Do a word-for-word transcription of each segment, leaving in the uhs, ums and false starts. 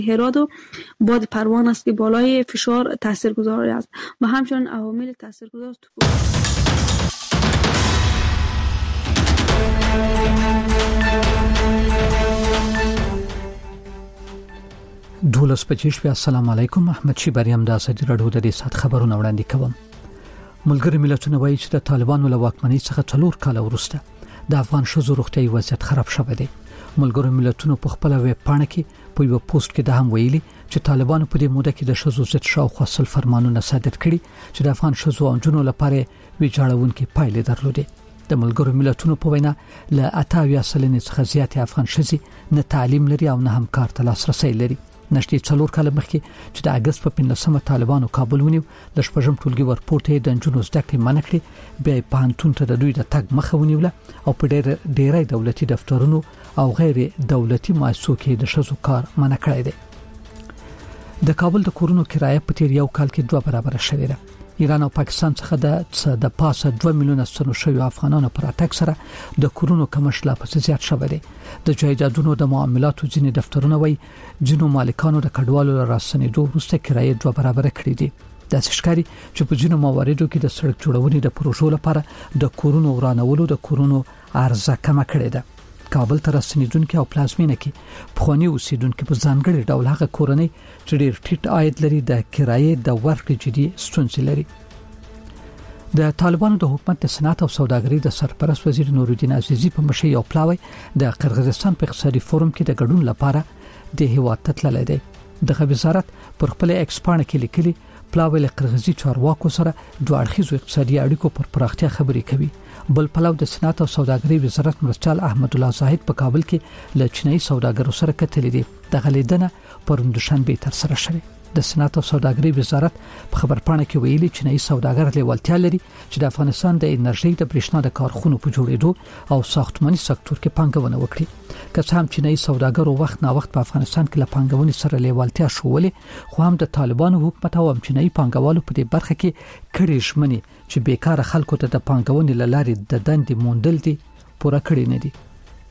هرات و باد پروان است که بالای فشار تاثیرگذار است و همچنین عوامل تاثیرگذار دولس بجې شوې. السلام علیکم. احمد شیبریم د اسدی رادیو د دې سات خبرونه وړاندې کوم. ملګری ملتونه وایي چې د طالبانو له واکمنۍ څخه څلور کاله وروسته د افغان ښځو روغتیايي وضعیت خراب شوی دی. ملګری ملتونو په خپل ویب پاڼه کې په یو پوسټ کې د هم ویلي چې طالبانو په دې موده کې د ښځو ضد شاوخوا سل فرمانونه صادر کړي چې د افغان ښځو او نجونو لپاره ویجاړونکې پایلې درلودې. د ملګرو ملتونو په وینا له اتاویا سلنې څخه زیاتې افغان ښځې نه تعلیم لري او نه هم کار ته لاسرسی لري. نشته څلور کاله مخکې چې د اگست په پنځمه طالبانو کابل ونیو د شپږم ټولګي ورپورټه د نجونو زده کړې منع کړې، بیا په هانتون ته د دوی د تګ مخه ونیوله او په ډېر ډېرای دولتي دفترونو او غیر دولتي مؤسسو کې د ښځو کار منع کړی دی. د کابل د کورونو کرایه په تیر یو کال کې دوه برابر شوې ده. ایران او پاکستان څخه د د پاسه دوه میلیونه ستنو شوی افغانانو پر اتک سره د کورونو کمښت لا پسې زیات شوی دی. د جایدادونو د معاملاتو ځینې دفترونه وایي جنو مالکانو د کډوالو راسنېدو وروسته کرایه دوه برابر کړې دي. د ښکاری چې په ځینو مواردو کې د سړک جوړونې د پروژو لپاره د کورونو ورانولو د کورونو عرضه کمه کړې ده. کابل ته رسنیدونکو او پلازمینه کې پخوانی اوسیدونکو په ځانګړي ډول هغه کورنۍ چې ډېر ټیټ عاید لري د کرایې د ورکړې جدي ستونزې لري. د طالبانو د حکومت د صنعت او سوداګرۍ د سرپرست وزیر نورالدین عزیزی په مشرۍ یو پلاوی د قرغیزستان په اقتصادي فورم کې د ګډون لپاره د هیواد ته تللی دی. دغه وزارت پر خپل ایکسپانه کې لیکلي پلاوی له قرغیزي چارواکو سره دوه اړخیزو اقتصادي اړیکو پر پراختیا خبرې کوي. بل پلاو د صنعت او سوداګرۍ وزارت مرستیال احمد الله زاهد په کابل کې له چینایي سوداګرو سره کتلې دي. د غلیدنه پرون دوشنبه تر سره شوه. د صنعت او سوداګرۍ وزارت په خبرپاڼه کې ویلي چینایي سوداګر لیوالتیا لري چې د افغانستان د انرژي د برېښنا د کارخونو په جوړېدو او ساختماني سکتور کې پانګونه وکړي. که څه هم چینایي سوداګرو وخت نا وخت په افغانستان کې له پانګونې سره لیوالتیا شولې، خو هم د طالبانو حکومت او چینایي پانګوالو په دې برخه کې کړي ژمنې چې بیکاره خلکو ته د پانګونې لارې د دندې موندل دي پوره کړی نه دي.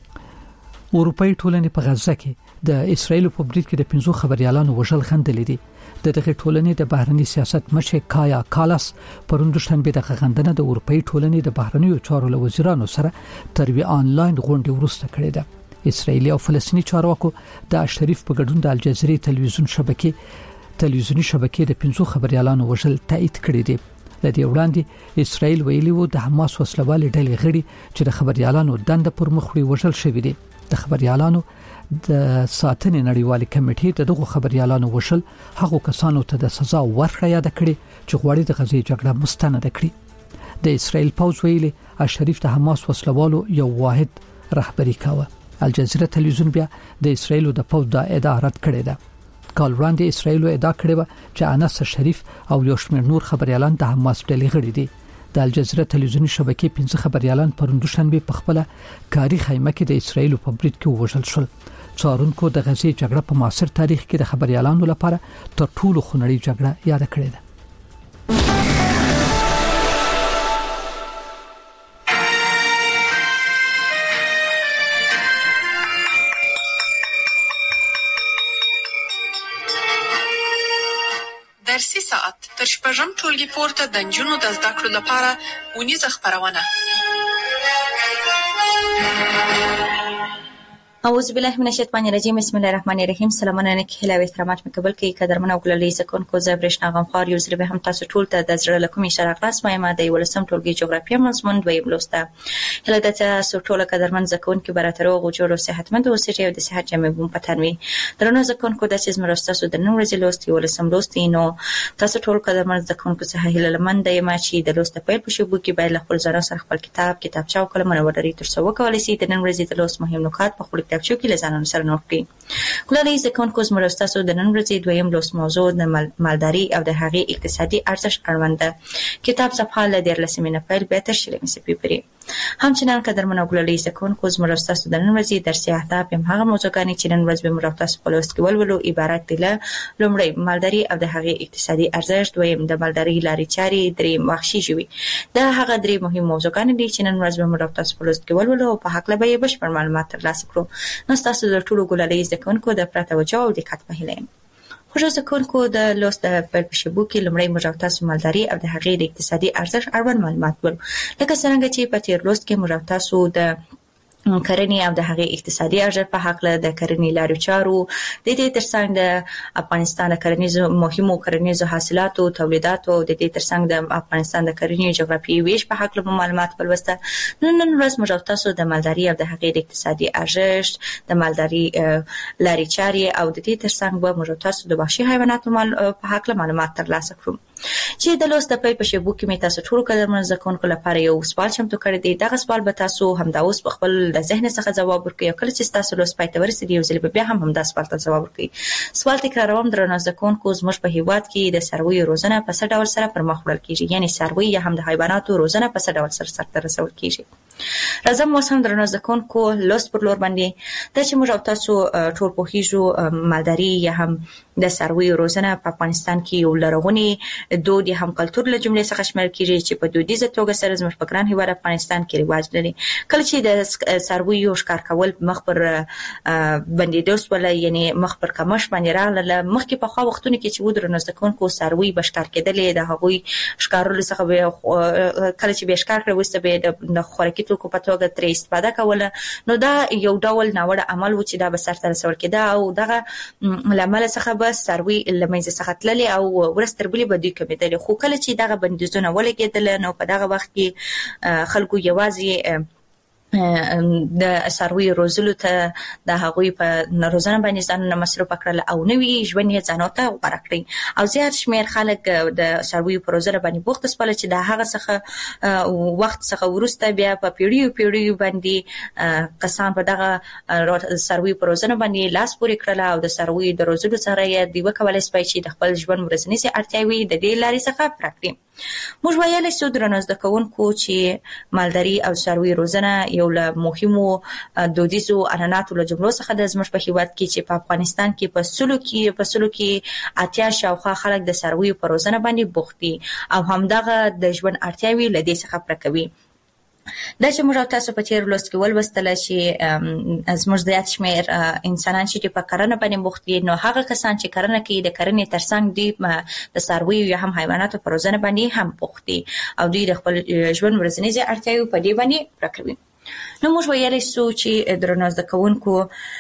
اروپאי ټولنې په غزه کې د اسرایل په برید کې د پنځو خبريالانو وژل غندلې دي. د دغه ټولنې د بهرنی سیاست مشر کایا کالاس پرون دوشنبه د غندنه د اروپאי ټولنې د بهرنیو چارو له وزیرانو سره تر وی آنلاین غونډه ورسته کړې ده. اسرایلی او فلسطینی چارواکو د شریف په ګډون د الجزیره تلویزیون شبکې تلویزیونی شبکې د پنځو خبريالانو وژل تایید کړی دی. د دې وړاندې اسرایل ویلي وو د حماس وسلوالې ډلې غړي چې د خبريالانو دند پر مخ وړي وژل شوی دي. د خبريالانو د ساتنې نړیوالې کمیټې د دغه خبريالانو وشل هغه کسانو ته د سزا ورکړه یاد کړي چې غواړي د غزې جګړه مستند کړي. د اسرایل پوز ویلي اشریف د حماس وسلوالو یو واحد رهبری کاوه. الجزیره تلویزیون بیا د اسرایل د پوز د اداره رد کړی ده. کال وړاندې اسرایل ادعا کړې و چې انس شریف او یو شمېر نور خبريالان د حماس ډلې غړي دي. د الجزیره تلویزیونی شبکې پنځه خبريالان پرون دوشنبه په خپل کاری خیمه کې د اسرایل په برید کې وژل شول. څارونکو د غزې جګړه په معاصر تاریخ کې د خبريالانو لپاره تر ټولو خونړۍ جګړه یاد کړې ده. درسي ساعت تر شپږم ټولګي پورته د نجونو د زده کړو لپاره ونیزه خبرونه. اعوذ بالله من الشیطان الرجیم. بسم الله الرحمن الرحیم. سلامونه نه کله و احترامات مقبل کې قدرمن او ګللې سکون کو زبرشنا غمخوار یو زره به هم تاسو ټول ته د زړه لکوم اشاره خلاص ما ما د ولسم ټولګي جغرافیه مضمون دوی بلوسته. هله د تاسو ټول قدرمن زکون کې براتر او جوړ او صحتمند اوسئ او د صحت جامع بوم پتنوي. درنو زکون کو د سیس مرستاسو د نن ورځې لوستي ولسم لوستي نو تاسو ټول قدرمن زکون کو څخه هله لمن د ما چې د لوست په پیل شوبو کې باید خپل ځان سره خپل کتاب کتابچه او قلم ورډري تر څو کولای شي د نن ورځې د لوست مهم نکات په خپل کتابچو کې لزانو سره نوٹ کړئ. کله چې کون کوز مرستاسو د نن ورځې دویم لوست موضوع د مالداري او د هغې اقتصادي ارزښت اړوند کتاب صفحه ل دیرلسمه نه پیل به تر شلمه سپیپری. همچنان قدرمنو ګلالي زکونکو زموږ تاسو د نن ورځې درسي اهداف هم هغه موضوعګانې چې نن ورځ به موږ تاسو په لوست کې ولولو عبارت دي له لومړی مالداري او د هغې اقتصادي ارزښت، دویم د مالداري لارې چارې، دریم وحشي ژوي. دا هغه درې مهم موضوعګانې دي چې نن ورځ به موږ تاسو په لوست کې ولولو او په هکله به یې بشپړ معلومات ترلاسه کړو. نو تاسو د ټولو ګلالي زکونکو د پوره توجه او دقت په هیله یم. خوږ زکونکو د لوست په شبو کې لومړی موږ تاسو مالداري او د هغې د اقتصادي ارزښت اړوند معلومات ولرو. لکه څنګه چې په تیر لوست کې موږ تاسو د کرنې او د هغې اقتصادي ارزښت په هکله د کرنې لارو چارو د دې ترڅنګ د افغانستان د کرنیزو مهمو کرنیزو حاصلاتو تولیداتو د دې ترڅنګ د افغانستان د کرنې جغرافیایي ویش په هکله معلومات ولوسته. نن نن ورځ موږ تاسو د مالداري او د هغې د اقتصادي ارزښت، د مالداري لارې چارې او د دې ترڅنګ به موږ تاسو د وحشي حیواناتو په هکله معلومات ترلاسه کړو. چې د لوست په فیسبوک کې مې تاسو ټول قدرمن زکونکو لپاره یو سوال چمتو کړی دی. دغه سوال به تاسو همدا اوس په خپل د ذهن څخه جواب ورکړئ او کله چې تاسو لوست پای ته ورسیږي یو ځل بیا هم همدا سوال ته جواب ورکړئ. سوال تکراروم، درنو زکونکو، زموږ په هیواد کې د څارویو روزنه په څه ډول سره پر مخ وړل کیږي؟ یعنی څاروي یا هم د حیواناتو روزنه په څه ډول سره سرته رسول کیږي؟ راځم اوس هم درنو زکونکو لوست پر لور باندې دا چې موږ تاسو ټول پوهیږو مالداري یا هم د څارویو روزنه په افغانستان کې یو لرغونی دود یا هم کلتور له جملې څخه شمېرل کیږي چې په دودیزه توګه سره زموږ په ګران هیواد افغانستان کې رواج لري. کله چې د څارویو ښکار کول مخ پر بندېدو شول، یعنی مخ پر کمښت باندې راغله، مخکې پخوا وختونو کې چې و درنو زکونکو څاروي به ښکار کېدلې، د هغوی ښکارولو څخه به کله چې به یې ښکار کړی وروسته به یې د خوراکي توکو په توګه ترې استفاده کوله. نو دا یو ډول ناوړه عمل و چې دا به سرته رسول کېده او دغه له امله څخه به څاروي له منځه څخه تللې او ورځ تر بلې به دوی کمېدلې. خو کله چې دغه بندیزونه ولګېدل نو په دغه وخت کې خلکو یوازې د څارویو روزلو ته د هغوی په روزنه باندې ځانونه مصروف کړل او نوي ژوند یې ځانو ته غوره کړی او زیات شمېر خلک د څارویو په روزنه باندې بوخت شول چې د هغه څخه وخت څخه وروسته بیا په پیړیو پیړیو باندې کسان په دغه څارویو په روزنه باندې لاس پورې کړل او د څارویو د روزلو سره یې دوی وکولای شي چې د خپل ژوند ورځنی اړتیاوې د دې لارې څخه پوره کړي. موږ ویلی شو درنو زده کوونکو چې مالداري او څارویو روزنه یو له مهمو دودیزو عنعناتو له جملو څخه د زموږ په هیواد کې چې په افغانستان کې په سلو کې په سلو کې اتیا شاوخوا خلک د څارویو په روزنه باندې بوخت دي او همدغه د ژوند اړتیاوې له دې څخه پوره کوي. دا چې موږ تاسو په تیر لوست کې ولوستل چې زموږ زیات شمېر انسانان چې په کرنه باندې بوخت دي، نو هغه کسان چې کرنه کوي د کرنې ترڅنګ دوی د څارویو یا هم حیواناتو په روزنه باندې هم بوخت دي او دوی د خپل ژوند ورځنی اړتیاوې په دې باندې پوره کوي. نو موږ ویلی شو چې درنو زده کوونکو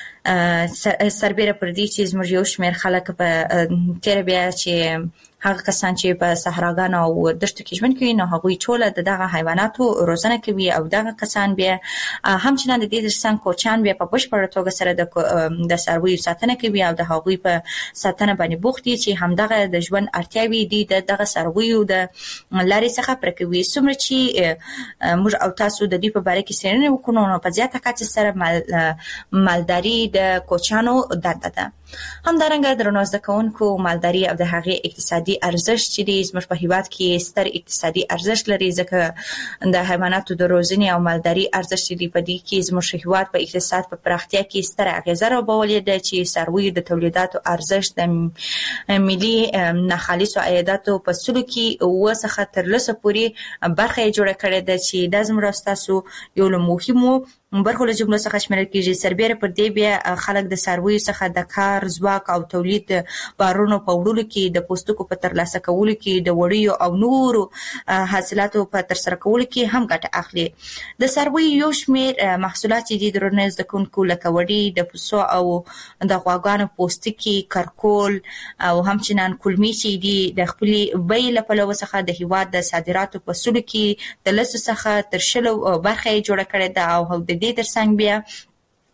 سربیره پر دې چې زموږ یو شمېر خلک په تېره بیا چې هغه کسان چې په صحراګانو او دښتو کې ژوند کوي نو هغوی ټوله د دغه حیواناتو روزنه کوي او دغه کسان بیا همچنان د دې ترڅنګ کوچیان بیا په بشپړه توګه سره د د څارویو ساتنه کوي او د هغوی په ساتنه باندې بوخت دي چې همدغه د ژوند اړتیاوې دي د دغه څارویو د لارې څخه پوره کوي. څومره چې موږ او تاسو د دې په باره کې څېړنې وکړو نو په زیاته کچه سره مالداري د کوچیانو دنده ده. همدارنګه درنو زده کوونکو مالداري او د هغې اقتصادي ارزښت چې دی زموږ په هیواد کې ستر اقتصادي ارزښت لري ځکه د حیواناتو د روزنې او مالداري ارزښت دی په دې کې زموږ هیواد په اقتصاد په پراختیا کې ستره اغیزه راوړلې ده چې څارویو د تولیداتو ارزښت د ملي ناخالصو عایداتو په سلو کې اوه څخه تر لسو پورې برخه یې جوړه کړې ده چې دا زموږ ستاسو یو له مهمو برخو له جملو څخه شمېرل کېږي. سربیره پر دې بیا خلک د څارویو څخه د کار ځواک او تولید بارونو په وړلو کې، د پوستکو په ترلاسه کولو کې، د وړیو او نورو حاصلاتو په ترسره کولو کې هم ګټه اخلي. د څارویو یو شمېر محصولات چې دي درنو زده کوونکو لکه وړي، د پسو او د غواګانو پوستکي، کرکول او همچنان کولمې چې دي د خپلې بیې له پلوه څخه د هیواد د صادراتو په سلو کې د لسو څخه تر شلو برخه یې جوړه کړې ده او د دې ترڅنګ بیا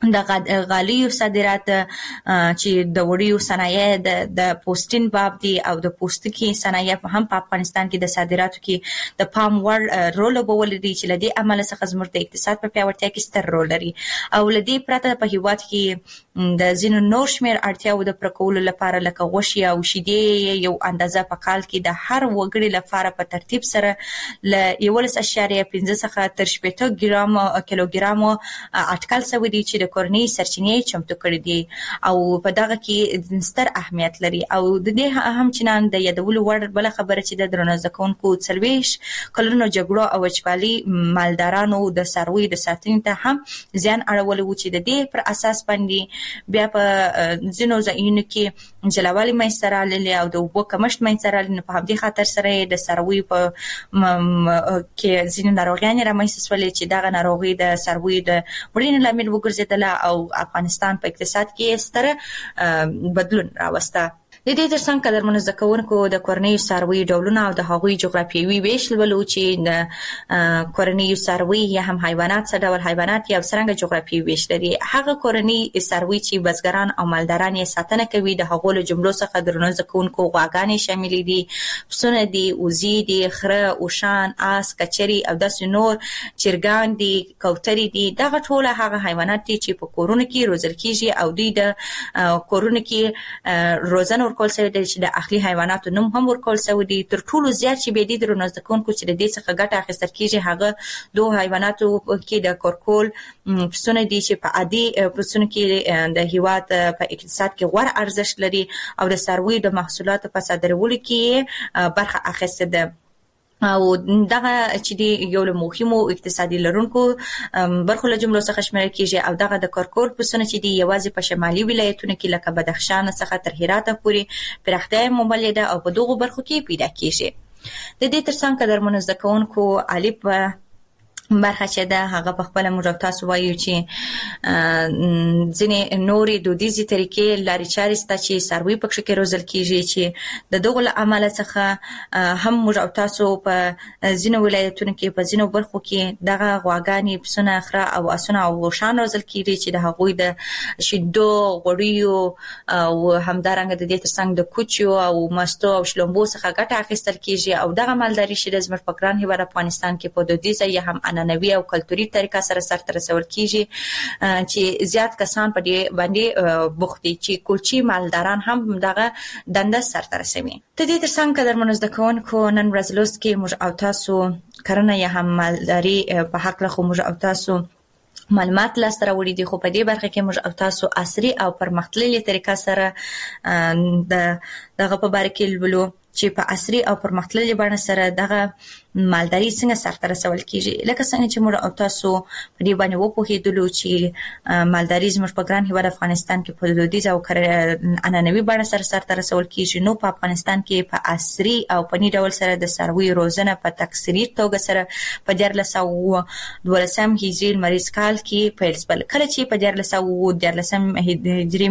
د غالیو صادرات چې د وړیو صنایع د د پوسټین باب دي او د پوستکي صنایع هم په افغانستان کې د صادراتو کې د پام وړ رول وبول دي چې لدی عمل څخه زموږ د اقتصاد په پیاوړتیا کې ستر رول لري او لدی پرته په هیواد کې د زینو نور شمیر اړتیاو د پرکول لپاره لکه غوښه او شیدې یو اندازه په کال کې د هر وګړي لپاره په ترتیب سره ل یولس اشاریه پنځه څخه تر شپږ ګرام کیلوګرام اټکل سوي دي چې د کورنۍ سرچینې چمتو کړې دي او په دغه کې ستر اهمیت لري او د دې هم چنان د یادولو وړ بل خبره چې د درنه ځکونکو څلويش کلونو جګړو او وچوالي مالدارانو د سروي د ساتنې ته هم ځان اړول و چې د دې پر اساس باندې بیا په ځینو ځایونو کې جلاوالي مېستراله او د وبو کمشت مېستراله په همدې خاطر سره د سروي په کې ځینې ناروغیان رامنځته شولې چې دغه ناروغي د سروي د وړین لامل وګرځیدله او افغانستان په اقتصاد کې ستر بدلون راوسته. د دې ترڅنګ قدرمنو زکونکو د کورنیو څاروي ډولونه او د هغوی جغرافیوي ویش ولولو چې د کورنیو څاروي یا هم حیوانات څه ډول حیوانات یا څنګه جغرافیوي ویش لري. هغه کورنی څاروي چې بزګران او مالداران یې ساتنه کوي د هغو له جملو څخه درنو زکونکو غواګانې شامل دي، پسونه دي، وزې دي، خره، اوښان، آس، کچري او داسې نور، چرګان دي، کوترې دي. دغه ټول هغه حیوانات دي چې په کورونو کې روزل کیږي او دوی د کورونو کې روزنه ورکول شوی دی چې د اخلي حیواناتو نوم هم ورکول شوی دی. تر ټولو زیات چې به دي درنه زکونکو چې د دې څخه ګټه اخیستل کیږي هغه دوه حیواناتو کې د کورکول پسونه دي چې په عادي پسونه کې د هیواد په اقتصاد کې غوړ ارزښت لري او د څاروي د محصولاتو په صادرولو کې برخه اخیسته ده او دغه چې دی یو له مهمو اقتصادي لرونکو برخو له جملو څخه شمیرل کیږي او دغه د کورکول پسونه چې دی یوازې په شمالي ولایتونو کې لکه بدخشان څخه تر هرات پورې پراختیا موملې ده او په دغه برخو کې پیدا کیږي. د دې ترڅنګ قدرمنو زکونکو الف برخه چې ده هغه په خپل موږ تاسو وایو چې ځینې نورې دودیزي طریقې لارې چارې سته چې څاروي پکې کې روزل کیږي چې د دغه عمل څخه هم موږ تاسو په ځینو ولایتونو کې په ځینو برخو کې دغه غواګانې، پسونه، خره او اسونه او غوښان روزل کیږي چې د هغوی د شیدو، غوړیو او همدارنګه د دې ترڅنګ د کوچو او مستو او شلومبو څخه ګټه اخیستل کیږي او دغه مالداري چې زموږ په ګران هیواد افغانستان کې په دودیزه یا هم عنعنوي او کلتوري طریقه سره سرته رسول کیږي چې زیات کسان په دې باندې بوخت دي چې کوچي مالداران هم دغه دنده سرته رسوي. د دې ترڅنګ قدرمنو زکونکو نن ورځ لوست کې موږ او تاسو کرنه یا هم مالداري په حق له موږ او تاسو معلومات لاسته راوړي دي، خو په دې برخه کې موږ او تاسو عصري او پرمختللې طریقه سره د دغه په باره کې لولو چې په عصري او پرمختللې بڼه سره دغه مالداري څنګه سرته رسول کیږي. لکه څنګه چې موږ او تاسو په دې باندې وپوهېدلو چې مالداري زموږ په ګران هیواد افغانستان کې په دودیزه او عنعنوي بڼه سره سرته رسول کیږي، نو په افغانستان کې په عصري او فني ډول سره د څاروي روزنه په تکثري توګه سره په دیارلس سوه دولسم هجري لمریز کال کې پیل شول. کله چې په دیارلس سوه دیارلسم هجري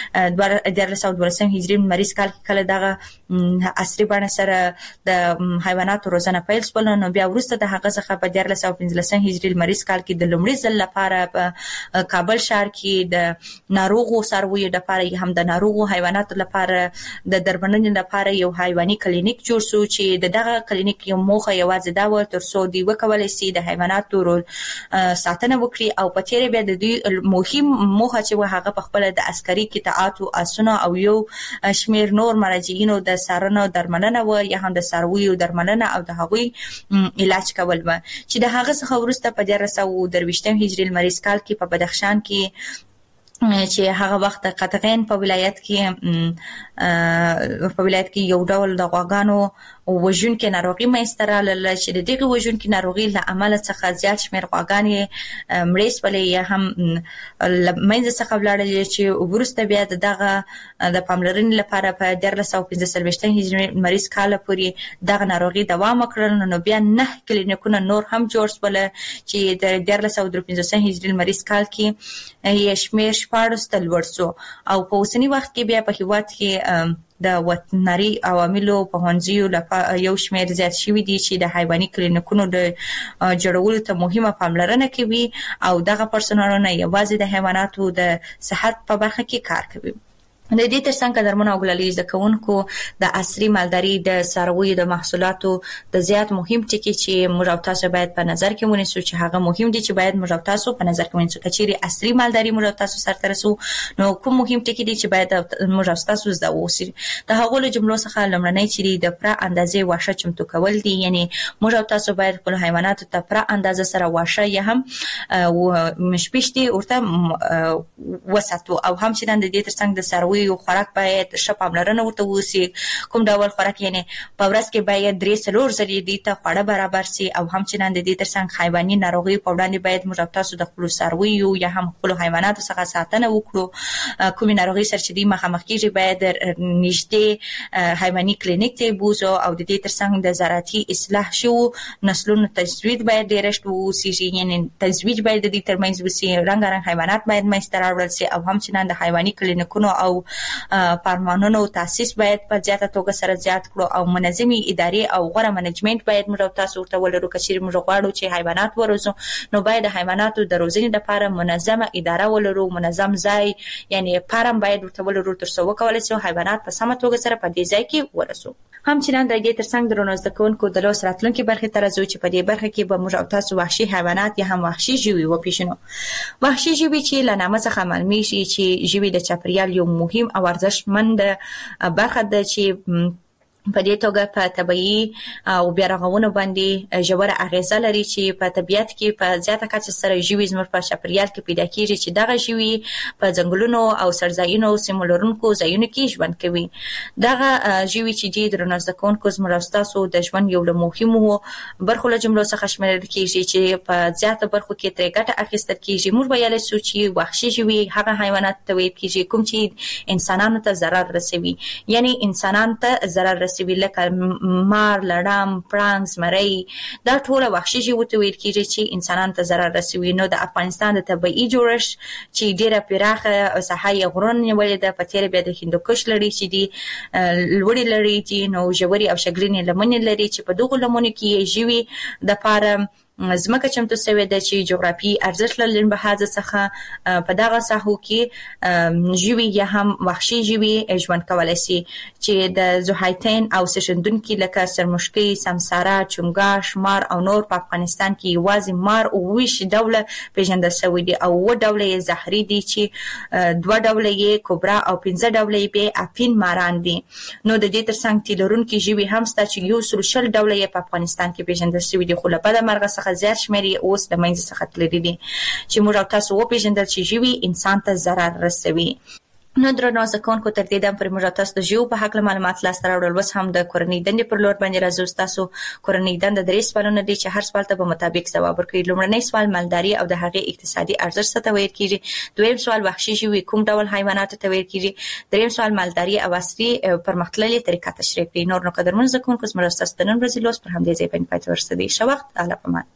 دیارلس سوه دولسم هجري لمریز کال کې کله دغه عصري بڼه سره د حیواناتو روزنه پیل نو بیا وروسته د هغه څخه په دیارلس سوه پنځلسم هجري لمریز کال کې د لومړي ځل لپاره په کابل ښار کې د ناروغو څارویو لپاره هم د ناروغو حیواناتو لپاره د درملنې لپاره یو حیواني کلینیک جوړ شو چې دغه کلینیک یو موخه یوازې دا و تر څو دوی وکولای شي د حیواناتو ساتنه وکړي او په تیره بیا د دوی مهم موخه چې هغه په خپل د عسکري قطاعاتو اسونه او یو شمیر نور مراجعینو د څارنې درملنه و یا هم د څارویو درملنه او د هغوی علاج کول و چې د هغه څخه وروسته په دیارلس سوه درویشتم هجري لمریز کال کې په بدخشان کې چې هغه وخت قطغین په ولایت کې په ولایت کې یو ډول د غواګانو وژونکې ناروغي منځته راغله چې د دغه وژونکې ناروغي له امله څخه زیات شمېر غواګانې مړې شولې یا هم له منځه څخه ولاړلې چې وروسته بیا دغه د پاملرنې لپاره په دیارلس سوه پنځه څلوېښتم هجري لمریز کال پورې دغه ناروغي دوام وکړل. نو بیا نه کلینیکونه نور هم جوړ شول چې د دیارلس سوه درې پنځوسم هجري لمریز کال کې یې شمېر شپاړس ته لوړ شو او په اوسني وخت کې بیا په هیواد کې د وترنري عواملو په هنځیو لپاره یو شمېر زیات شوي دي چې د حیواني کلینیکونو د جوړولو ته مهمه پاملرنه کوي او دغه پرسونالونه یوازې د حیواناتو د صحت په برخه کې کار کوي. د دې ترڅنګ قدرمن او ګلالي زده کوونکو د عصري مالداري د څارویو د محصولاتو د زیات مهم ټکي چې موږ او تاسو باید په نظر کې ونیسو چې هغه مهم دي چې باید موږ او تاسو په نظر کې ونیسو. کچېري عصري مالداري موږ او تاسو سره ترسو نو کوم مهم ټکي دي چې باید موږ او تاسو زده ووسو. د هغو له جملو څخه لومړنی چې د پره اندازې واښه چمتو کول دي، یعنی موږ او تاسو باید خپل حیواناتو ته پره اندازه سره واښه یا هم مشپشتي ورته وساتو او هم چې د دې ترڅنګ د څارویو یو خوراک باید ښه پاملرنه ورته وشي. کوم ډول خوراک، یعنی په ورځ کې باید درې څلور ځلې دې ته خواړه برابر شي او هم چې د دې ترڅنګ حیواني ناروغي په وړاندې باید موږ تاسو د خپل څارویو یا هم خپل حیواناتو څخه ساتنه وکړو. کومې ناروغي سره چې دې مخامخ کیږي باید نږدې حیواني کلینیک ته بوزو او د دې ترڅنګ د زراعتي اصلاح شو نسلونو تجوید باید ډیرشت وشي، یعنی تجویج باید د دې ترمنځ وشي. رنګارنګ حیوانات باید منځته راوړل شي او هم چې د حیواني کلینیکونو او پارمانونو تاسیس باید په زیاته توګه سره زیات کړو او منظمي ادارې او غوره منیجمنت باید موږ تاسو ورته ولرو. کچېرې موږ غواړو چې حیوانات وروزو نو باید د حیواناتو د روزنې لپاره منظمه اداره ولرو، منظم ځای یعنی فارم باید ورته ولرو تر څو وکولای شو حیوانات په سمه توګه سره په دې ځای کې ورسو. هم چې نن د دې ترڅنګ درنو زده کوونکو د لوس راتلونکي برخې ته راځو چې په دې برخه کې به موږ تاسو وحشي حیوانات یا هم وحشي ژوي وپېژنو. وحشي ژوي چې له نامه څخه معلومیږي چې ژوي د چاپیریال یو مهم او ارزښتمند برخه ده چې په دې توګه په طبيعي او بیارغونو باندې ژوره اغیزه لري چې په طبیعت کې په زیاته کچه سره ژوي زموږ په چاپیریال کې پیدا کیږي چې دغه ژوي په ځنګلونو او سرځایونو سیمو لرونکو ځایونو کې ژوند کوي. دغه ژوي چې د درنو زده کوونکو زموږ تاسو د ژوند یو له مهمو برخو له جملو څخه شمیرل کیږي چې په زیاته برخو کې ترې ګټه اخیستل کیږي. موږ ویلای شو چې وحشي ژوي هغه حیوانات ته ویل کیږي کوم چې انسانانو ته ضرر رسوي، یعنی انسانانو ته ضرر رسوي لکه مار، لړم، پړانګ، زمری. دا ټول وحشي ژوي ته ویل کیږي چې انسانانو ته ضرر رسوي. نو د افغانستان د طبيعي جوړښت چې ډیره پراخه ساحه غرون نیولې ده، په تیر بیا د هندوکش لري چې دی لوړې لري چې نو ژوري او شګلینې لمنې لري چې په دغه لمنو کې ژوي د پاره زمکه چمتو سوی ده چې جغرافي ارزښت له لحاظ څخه په دغه ساحو کې ژوي یا هم وحشي ژوي ژوند کولای شي چې د زوحیتین او سشندونکي لکه سرمشکي، سمساره، چنګاښ، مار او نور په افغانستان کې یوازې مار او ویش ډوله پیژندل شوی دي او و ډوله یې زهري دي چې دوه ډوله یې کبرا او پنځه ډوله یې به اپین ماران دي. نو د دې ترڅنګ تیلرونکي ژوي هم ستا چې یو سل شل ډوله یې په افغانستان کې پیژندل شوی دي، خو له بده مرغه څخه زیات شمېر یې اوس د منځ څخه تللي دي چې موږ تاسو وپېژندل چې ژوي انسان ته ضرر رسوي. نو درنو زده کوونکو تر دې دم پر موږ تاسو د ژوو په حق معلومات لاسته راوړل. اوس هم د کورنۍ دندې پر لور باندې راځو. تاسو کورنۍ دنده درې سوالونه دي چې هر سوال ته په مطابق ځواب ورکړئ. لومړنی سوال مالداري او د هغې اقتصادي ارزښت ته ویل کیږي. دویم سوال وحشي ژوي کوم ډول حیوانات ته ویل کیږي. دریم سوال مالداري او عصري پرمختللې طریقه تشریح کړئ. نور نو قدرمن زده کوونکو زموږ تاسو د نن ورځې لوست پر همدې ځای باندې پای ته ورسېدی. ښه وخت، الله پامان.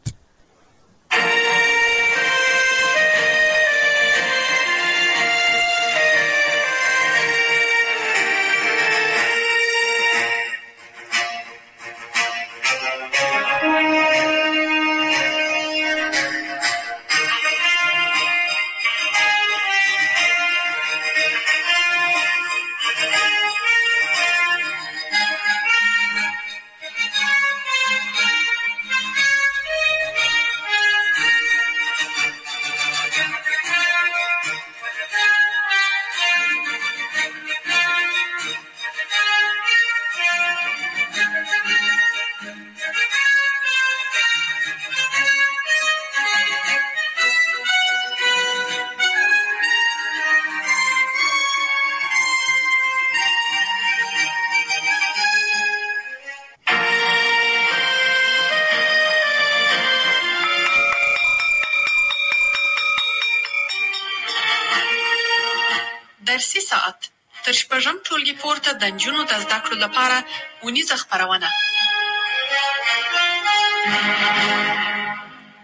درسي ساعت تر شپږم ټولګي پورته د نجونو د زده کړو لپاره ونیزه خپرونه.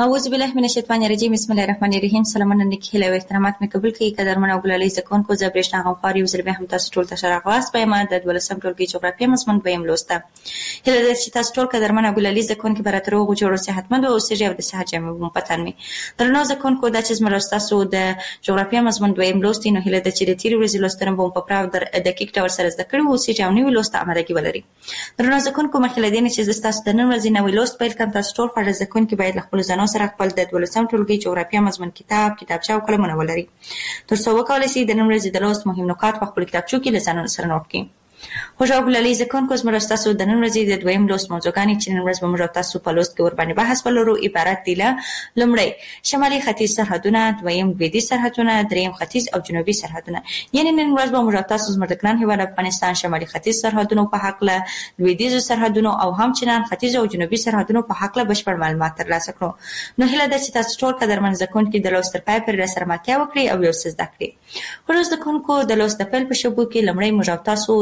اعوذ بالله من الشیطان الرجیم بسم الله الرحمن الرحیم. سلامونه نیک هیله او احترامات مې قبول کړئ قدرمن او ګلالي زکونکو زه برېښنا غمخوار یو ځل بیا هم تاسو ټول ته ښه راغلاست. په ما د دولسم ټولګي جغرافیه مضمون دویم لوسته. هیله ده چې تاسو ټول قدرمن او ګلالي زکونکو برات روغ او جوړ او صحتمند او اوسئ او د صحت جامې مو پتن می. درنو زکونکو د چې زموږ تاسو د جغرافیه مضمون دویم لوستي نو هیله ده چې د تیر ورځې لوستنه به په پراو در دقیق ډول سره زده کړو او اوسئ او نوې لوسته امادګي ولري. درنو زکونکو مخکې لدې چې تاسو د نن ورځې نوې لوست پیل کوم تاسو ټول خبر زکونکو باید خپل ځانو سره خپل د دولسم ټولګي جغرافیه مضمون کتاب کتابچه او قلمونه ولري. تر څو وکولای شي د نن ورځې د لوست مهم نکات په خپل کتابچو کې لسانو سره نوٹ کړئ. خوشحال ګلالي زکونکو زموږ تاسو د نن ورځې د دویم لوست موضوعګانې چې نن ورځ به موږ تاسو په لوست کې ور باندې بحث ولرو عبارت دي له لومړی شمالي ختیځ سرحدونه، دویم لویدیځ سرحدونه، دریم ختیځ او جنوبي سرحدونه. یعنی نن ورځ به موږ تاسو زموږ د ګران هیواد افغانستان شمالي ختیځ سرحدونو په حق له لویدیځ سرحدونو او همچنان ختیځ او جنوبي سرحدونو په حق له بشپړ معلومات ترلاسه کړو. نو هیله ده چې تاسو ټول قدرمن زکونکو د لوست تر پای پورې سره ملګرتیا وکړئ او یو څه زده کړئ. خو زکونکو د لوست په پیل په شبو کې لومړی موږ تاسو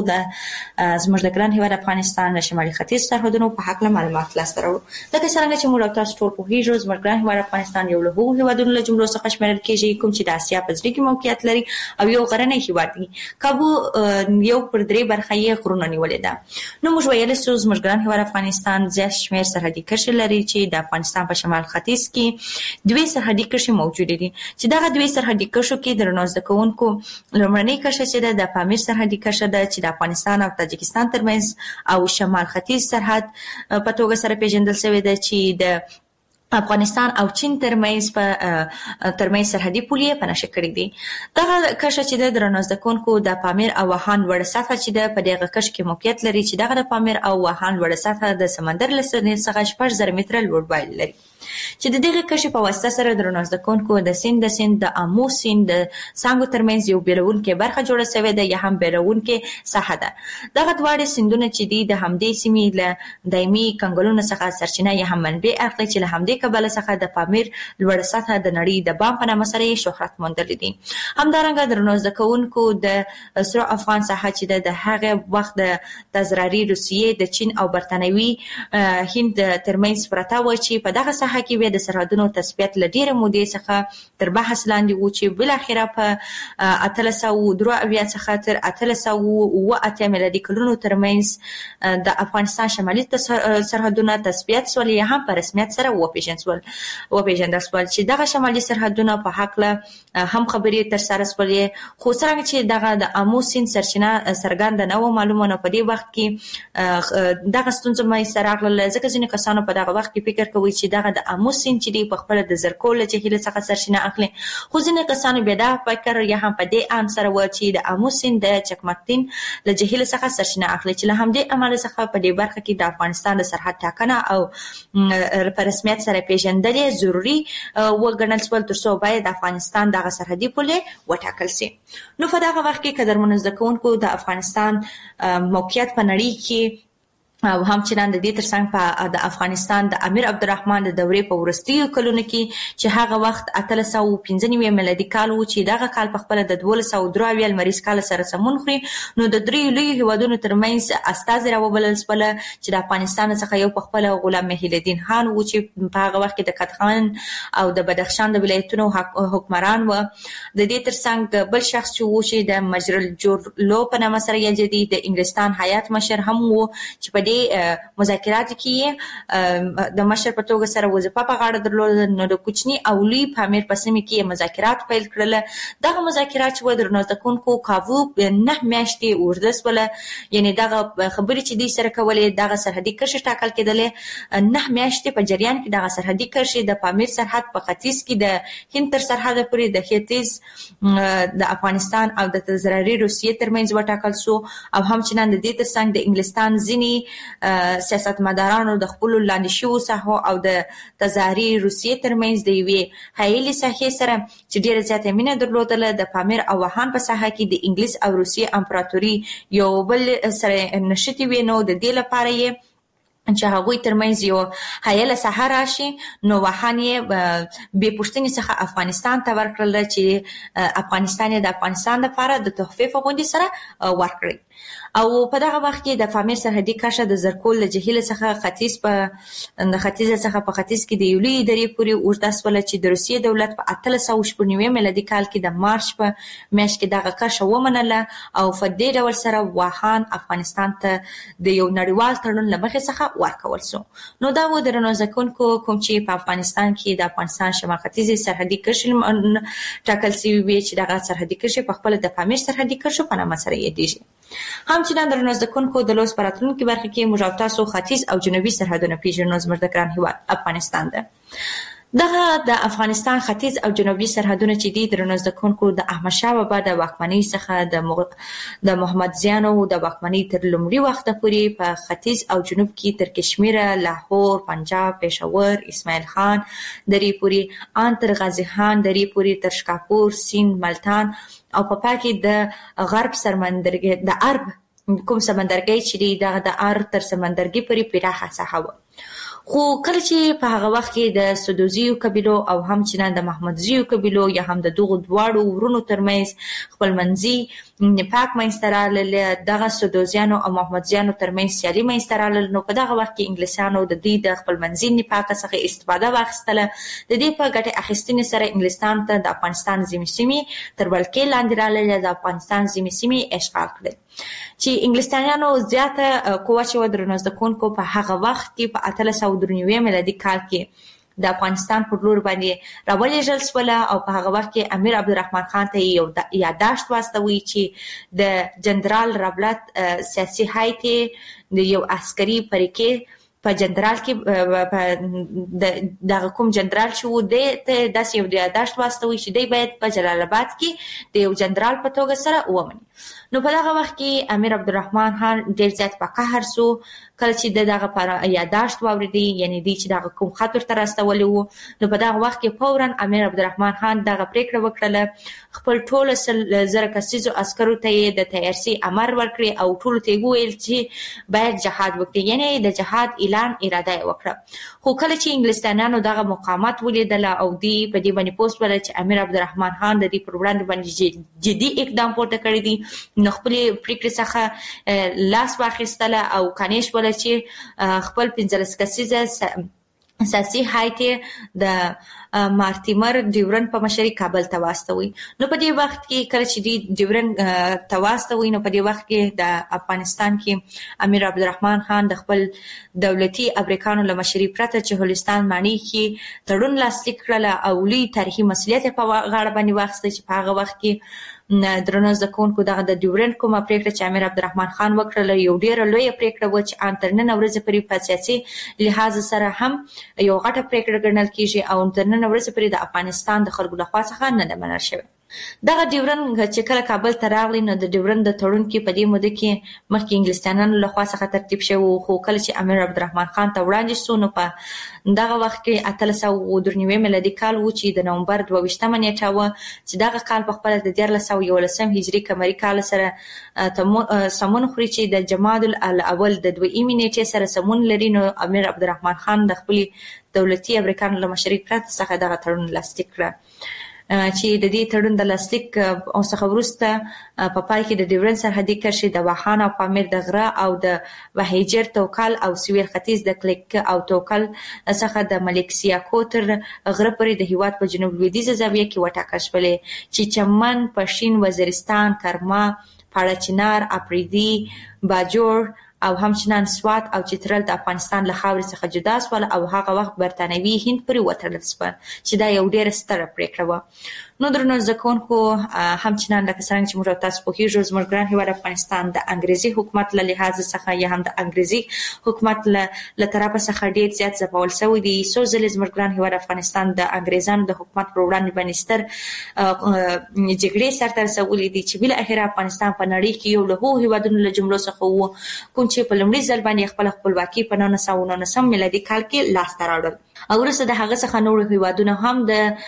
د زموږ د ګران هیواد افغانستان د شمالي ختیځ سرحدونو په حق له معلومات لاسته راوړو. لکه څنګه چې موږ تاسو ټول پوهیږو زموږ ګران هیواد افغانستان یو له هغو هیوادونو له جملو څخه شمیرل کېږي کوم چې د اسیا په ځای کې موقعیت لري او یو غرنی هیواد دی. کابو یو پر درې برخه یې غرونه نیولې ده. نو موږ ویل سو زموږ ګران هیواد افغانستان زیات شمیر سرحدي کرښې لري چې د افغانستان په شمال ختیځ کې دوه سرحدي کرښې موجود دي چې دغه دوه سرحدي کرښو کې درنو زکونکو لومړنۍ کرښه چې د پامیر سرحدي کرښه ده چې د افغانستان او تاجکستان ترمنځ او شمال ختیځ سرحد په توګه سره پیژندل شوی دی چې د افغانستان او چین ترمنځ په ترمنځ سرحدي پولې په نشه کړې دي. دغه کرښه چې د درنو زکونکو د پامیر او وهان وړ سطح چې د په دغه کرښه کې موقعیت لري چې دغه د پامیر او وهان وړ سطح د سمندر له سطحې څخه شپږ زره متره لوړوالی لري چې د دغه کرښې په واسطه سره درنو زکونکو د سیند د سیند د امو سیند د څانګو ترمنځ یو بیلونکې برخه جوړه شوې ده یا هم بیلونکې ساحه ده. دغه دواړه سیندونه چې دي د همدې سیمې له دایمي کنګلونو څخه سرچینه یا هم منبع اخلي چې له همدې کبله څخه د پامیر لوړ سطح د نړۍ د بام په نامه سره شهرت موندلی دي. همدارنګه درنو زکونکو د سرو افغان ساحه چې د هغه وخت د تزراري روسیې د چین او برتانوي هند ترمنځ پرته و چې په دغه ساحه کې د سرحدونو تثبیت ل ډیره مودې څخه تر بحث لاندې و چې بل اخره په اتلس سوه درې اویا څخه تر اتلس سوه اووه اتیا میلادي کلونو ترمنځ د افغانستان شمالي سرحدونه تثبیت سول یا هم په رسمیت سره وپیژندل وپیژندل سول چې دغه شمالي سرحدونه په حق له هم خبرې تر سره سولې. خو څنګه چې دغه د امو سیند سرچینه څرګنده نه و معلومه نه په دې وخت کې دغه ستونزه مې سره راغله ځکه چې کسانو په دغه وخت کې فکر کوي چې دغه د امو سیند چې دی په خپل د زرکول له جهیل څخه سرچینه اخلي. خو ځینې کسانو بیا دا فکر یا هم په دې ان سره و چې د امو سیند د چکمکتین له جهیل څخه سرچینه اخلي چې له همدې عمل څخه په دې برخه کې د افغانستان د سرحد ټاکنه او په رسمیت سره پیژندل ضروری وګڼل شول ترڅو باید د افغانستان دغه سرحدي پولې وټاکل شي. نو په دغه وخت کې قدرمن زکونکو د افغانستان موقعیت په نړۍ کې او همچنان د دې ترڅنګ په د افغانستان د امیر عبدالرحمن د دورې په ورستیو کلونو کې چې هغه وخت اتلس سوه پنځه نوي میلادي کال و چې دغه کال په خپل د دولس سوه درې اویا لمریز کال سره سمون خوري. نو د درې لوی هیوادونو ترمنځ استازي راوبلل شول چې د افغانستان څخه یو په خپل غلام محی الدین خان و چې په هغه وخت کې د کتخان او د بدخشان د ولایتونو حکمران و. د دې ترڅنګ بل شخص چې و چې د مجرل جورلو په نامه سره یادېدی د انګلستان هیات مشر هم و چې په مذاکرات کې د مشر په توګه سره وظیفه په غاړه درلوده. نو د کوچني او لوی پامیر په سیمه کې مذاکرات پیل کړل. دغه مذاکرات چې و درنو زکونکو کاوو نه میاشتې اوږده سوله یعنی دغه خبرې چې دوی سره کولې دغه سرحدي کرښې ټاکل کېدلې نه میاشتې په جریان کې دغه سرحدي کرښې د پامیر سرحد په ختیځ کې د هند تر سرحده پورې د ختیځ د افغانستان او د تزراري روسیې ترمنځ وټاکل شو او همچنان د دې ترڅنګ د انګلستان ځینې سیاستمدارانو د خپل لاندې شوو ساحو او د تزاري روسیې ترمنځ د یوې حایلې ساحې سره چې ډیره زیاته مینه درلودله د پامیر او وهان په ساحه کې د انګلیس او روسیې امپراتوري یو بل سره نشتی وي. نو د دې لپاره یې چې هغوی ترمنځ یو حایله ساحه راشي نو وهان یې بې پوښتنې څخه افغانستان ته ورکړل چې افغانستان یې د افغانستان لپاره د تحفې په غوندې سره ورکړي. او په دغه وخت کې د پامیر سرحدي کرښه د زرکول له جهیل څخه ختیځ په د ختیځ څخه په ختیځ کې د یولي درې پورې اوږده سوله چې د روسیې دولت په اتلس سوه شپږ نوي میلادي کال کې د مارچ په میاشت کې دغه کرښه ومنله او په دې ډول سره واخان افغانستان ته د یو نړیوال تړون له مخې څخه ورکول شو. نو دا و درنو زکونکو کوم چې په افغانستان کې د افغانستان شمال ختیځي سرحدي کرښې ټاکل شوي وي چې دغه سرحدي کرښې په خپل د پامیر سرحدي کرښو په نامه سره یادېږي. همچنان درنو زکونکو د لوست براتلونکو برخه کې موږ او تاسو ختیځ او جنوبي سرحدونه پیژنو. زموږ د ګران هیواد افغانستان ده. دغه د افغانستان ختیځ او جنوبي سرحدونه چې دي درنو زکونکو د احمد شاه بابا د واکمنۍ څخه د مغ... د محمد زیانو د واکمنۍ تر لومړي وخته پورې په ختیځ او جنوب کې تر کشمیر، لاهور، پنجاب، پېښور، اسماعیل خان درې پورې، ان تر غازي خان درې پورې، تر شکاپور، سیند، ملتان او په پای کې د غرب سمندرګي د عرب کوم سمندرګي چې د د ار تر سمندرګي پورې پراخه ساحه و. خو کله چې په هغه وخت کې د سدوزیو قبیلو او همچنان د محمدزیو قبیلو یا هم د دغو دواړو ورونو ترمنځ خپلمنځي نفاق منځته راغله، دغه سدوزیانو او محمدزیانو ترمنځ سیالي منځته راغله. نو په دغه وخت کې انګلیسانو د دوی د خپلمنځي نفاق څخه استفاده واخیستله. د دې په ګټې اخیستنې سره انګلستان ته د افغانستان ځینې سیمې تر ولکې لاندې راغلې، د افغانستان ځینې سیمې اشغال کړې چې انګلستانیانو زیاته قوه چې و درنو زکونکو په هغه وخت کې په اتلس سوه درې نوي میلادي کال کې د افغانستان پر لور باندې راولېږل شوله او په هغه وخت کې امیر عبدالرحمن خان ته یو یاداشت واستوي چې د جنرال رابلت سیاسي هیئت د یو عسکري پریکې په جنرال کې د دغه کوم جنرال چې و دی ته داسې یو یاداشت واستوي چې دی باید په جلال آباد کې د یو جنرال په توګه سره ومني. نو په دغه وخت کې امیر عبدالرحمن خان ډېر زیات په قهر سو کله چې د دغه پر یاداشت واورېدی، یعنی دی چې دغه کوم خط ورته راستولی وو. نو په دغه وخت کې فورا امیر عبدالرحمن خان دغه پریکړه وکړله، خپل ټول سل زره کسیزو عسکرو ته یې د تیارسي امر ورکړي او ټولو ته یې وویل چې باید جهاد وکړي، یعنی د جهاد اعلان اراده یې وکړه. خو کله چې انګلستانیانو دغه مقامات ولیدله او دی په دې باندې پوه شوله چې امیر عبدالرحمن خان د دې پر وړاندې باندې جدي اقدام پورته کړی دی، نو خپلې پریکړې څخه لاس واخیستله او قانع شوله چې خپل پنځلس کسیزه سیاسي هیئت د مارتیمر ډیورن په مشرۍ کابل ته واستوي. نو په دې وخت کې کله چې دی ډیورن ته واستوي، نو په دې وخت کې د افغانستان کې امیر عبدالرحمن خان د خپل دولتي ابریکانو له مشرۍ پرته چې هولستان ماڼۍ کې تړون لاسلیک کړله او لوی تاریخي مسؤلیت یې په غاړه باندې واخیسته چې په هغه وخت کې درنو زکونکو دغه د ډیورن کومه پریکړه چې امیر عبدالرحمن خان وکړله یو ډیره لویه پریکړه وه چې ان تر نن ورځې پورې په سیاسي لحاظ سره هم یو غټه پریکړه ګڼل کېږي او تر نن ورځې پورې د افغانستان د خلکو لخوا څخه نه ده منل شوې. دغه ډیورن چې کله کابل ته راغلی، نو د ډیورن د تړون کې په دې موده کې مخکې انګلستانیانو لخوا څخه ترتیب شوی و، خو کله چې امیر عبدالرحمن خان ته وړاندې سو، نو په دغه وخت کې اتلس سوه درې نوي میلادي کال و چې د نومبر دوه ویشتمه نیټه وه چې دغه کال په خپله د دیارلس سوه یولسم هجري قمري کال سره سمون خوري چې د جمادی الاول د دویمې نیټې سره سمون لري. نو امیر عبدالرحمن خان د خپلې دولتي ابریکانو له مشرۍ پرته څخه دغه تړون لاسلیک کړه چې د دې تړون د لاسلیک څخه وروسته په پای کې د ډیورن سرحدي کرښې د واخان او پامیر د غره او د وهیجر توکل او سویل ختیځ د کلیک او توکل څخه د ملک سیاکو تر غره پورې د هیواد په جنوب لویدیځه زاویه کې وټاکل شولې چې چمن، پښین، وزیرستان، کرما، پاړه چنار، اپریدي، باجوړ او همچنان سوات او چترال د افغانستان له خاورې څخه جدا سول او هغه وخت برتانوي هند پورې وتړل شول چې دا یو ډېره ستره پریکړه وه. نو درنو زکونکو همچنان لکه څنګه چې موږ تاسو پوهیږو زموږ ګران هیواد افغانستان د انګریزي حکومت له لحاظ څخه یا هم د انګریزي حکومت له طرفه څخه ډېر زیات ځپول شوی دی. څو ځلې زموږ ګران هیواد افغانستان د انګریزانو د حکومت پر وړاندې باندې ستر جګړې سرته رسولې دي چې بالاخره افغانستان په نړۍ کې یو له هغو هیوادونو له جملو څخه و کوم چې په لومړي ځل باندې خپل خپلواکي په نولس سوه نولسم میلادي کال کې لاسته راوړل. او ورسته د هغه څخه نور هیوادونه هم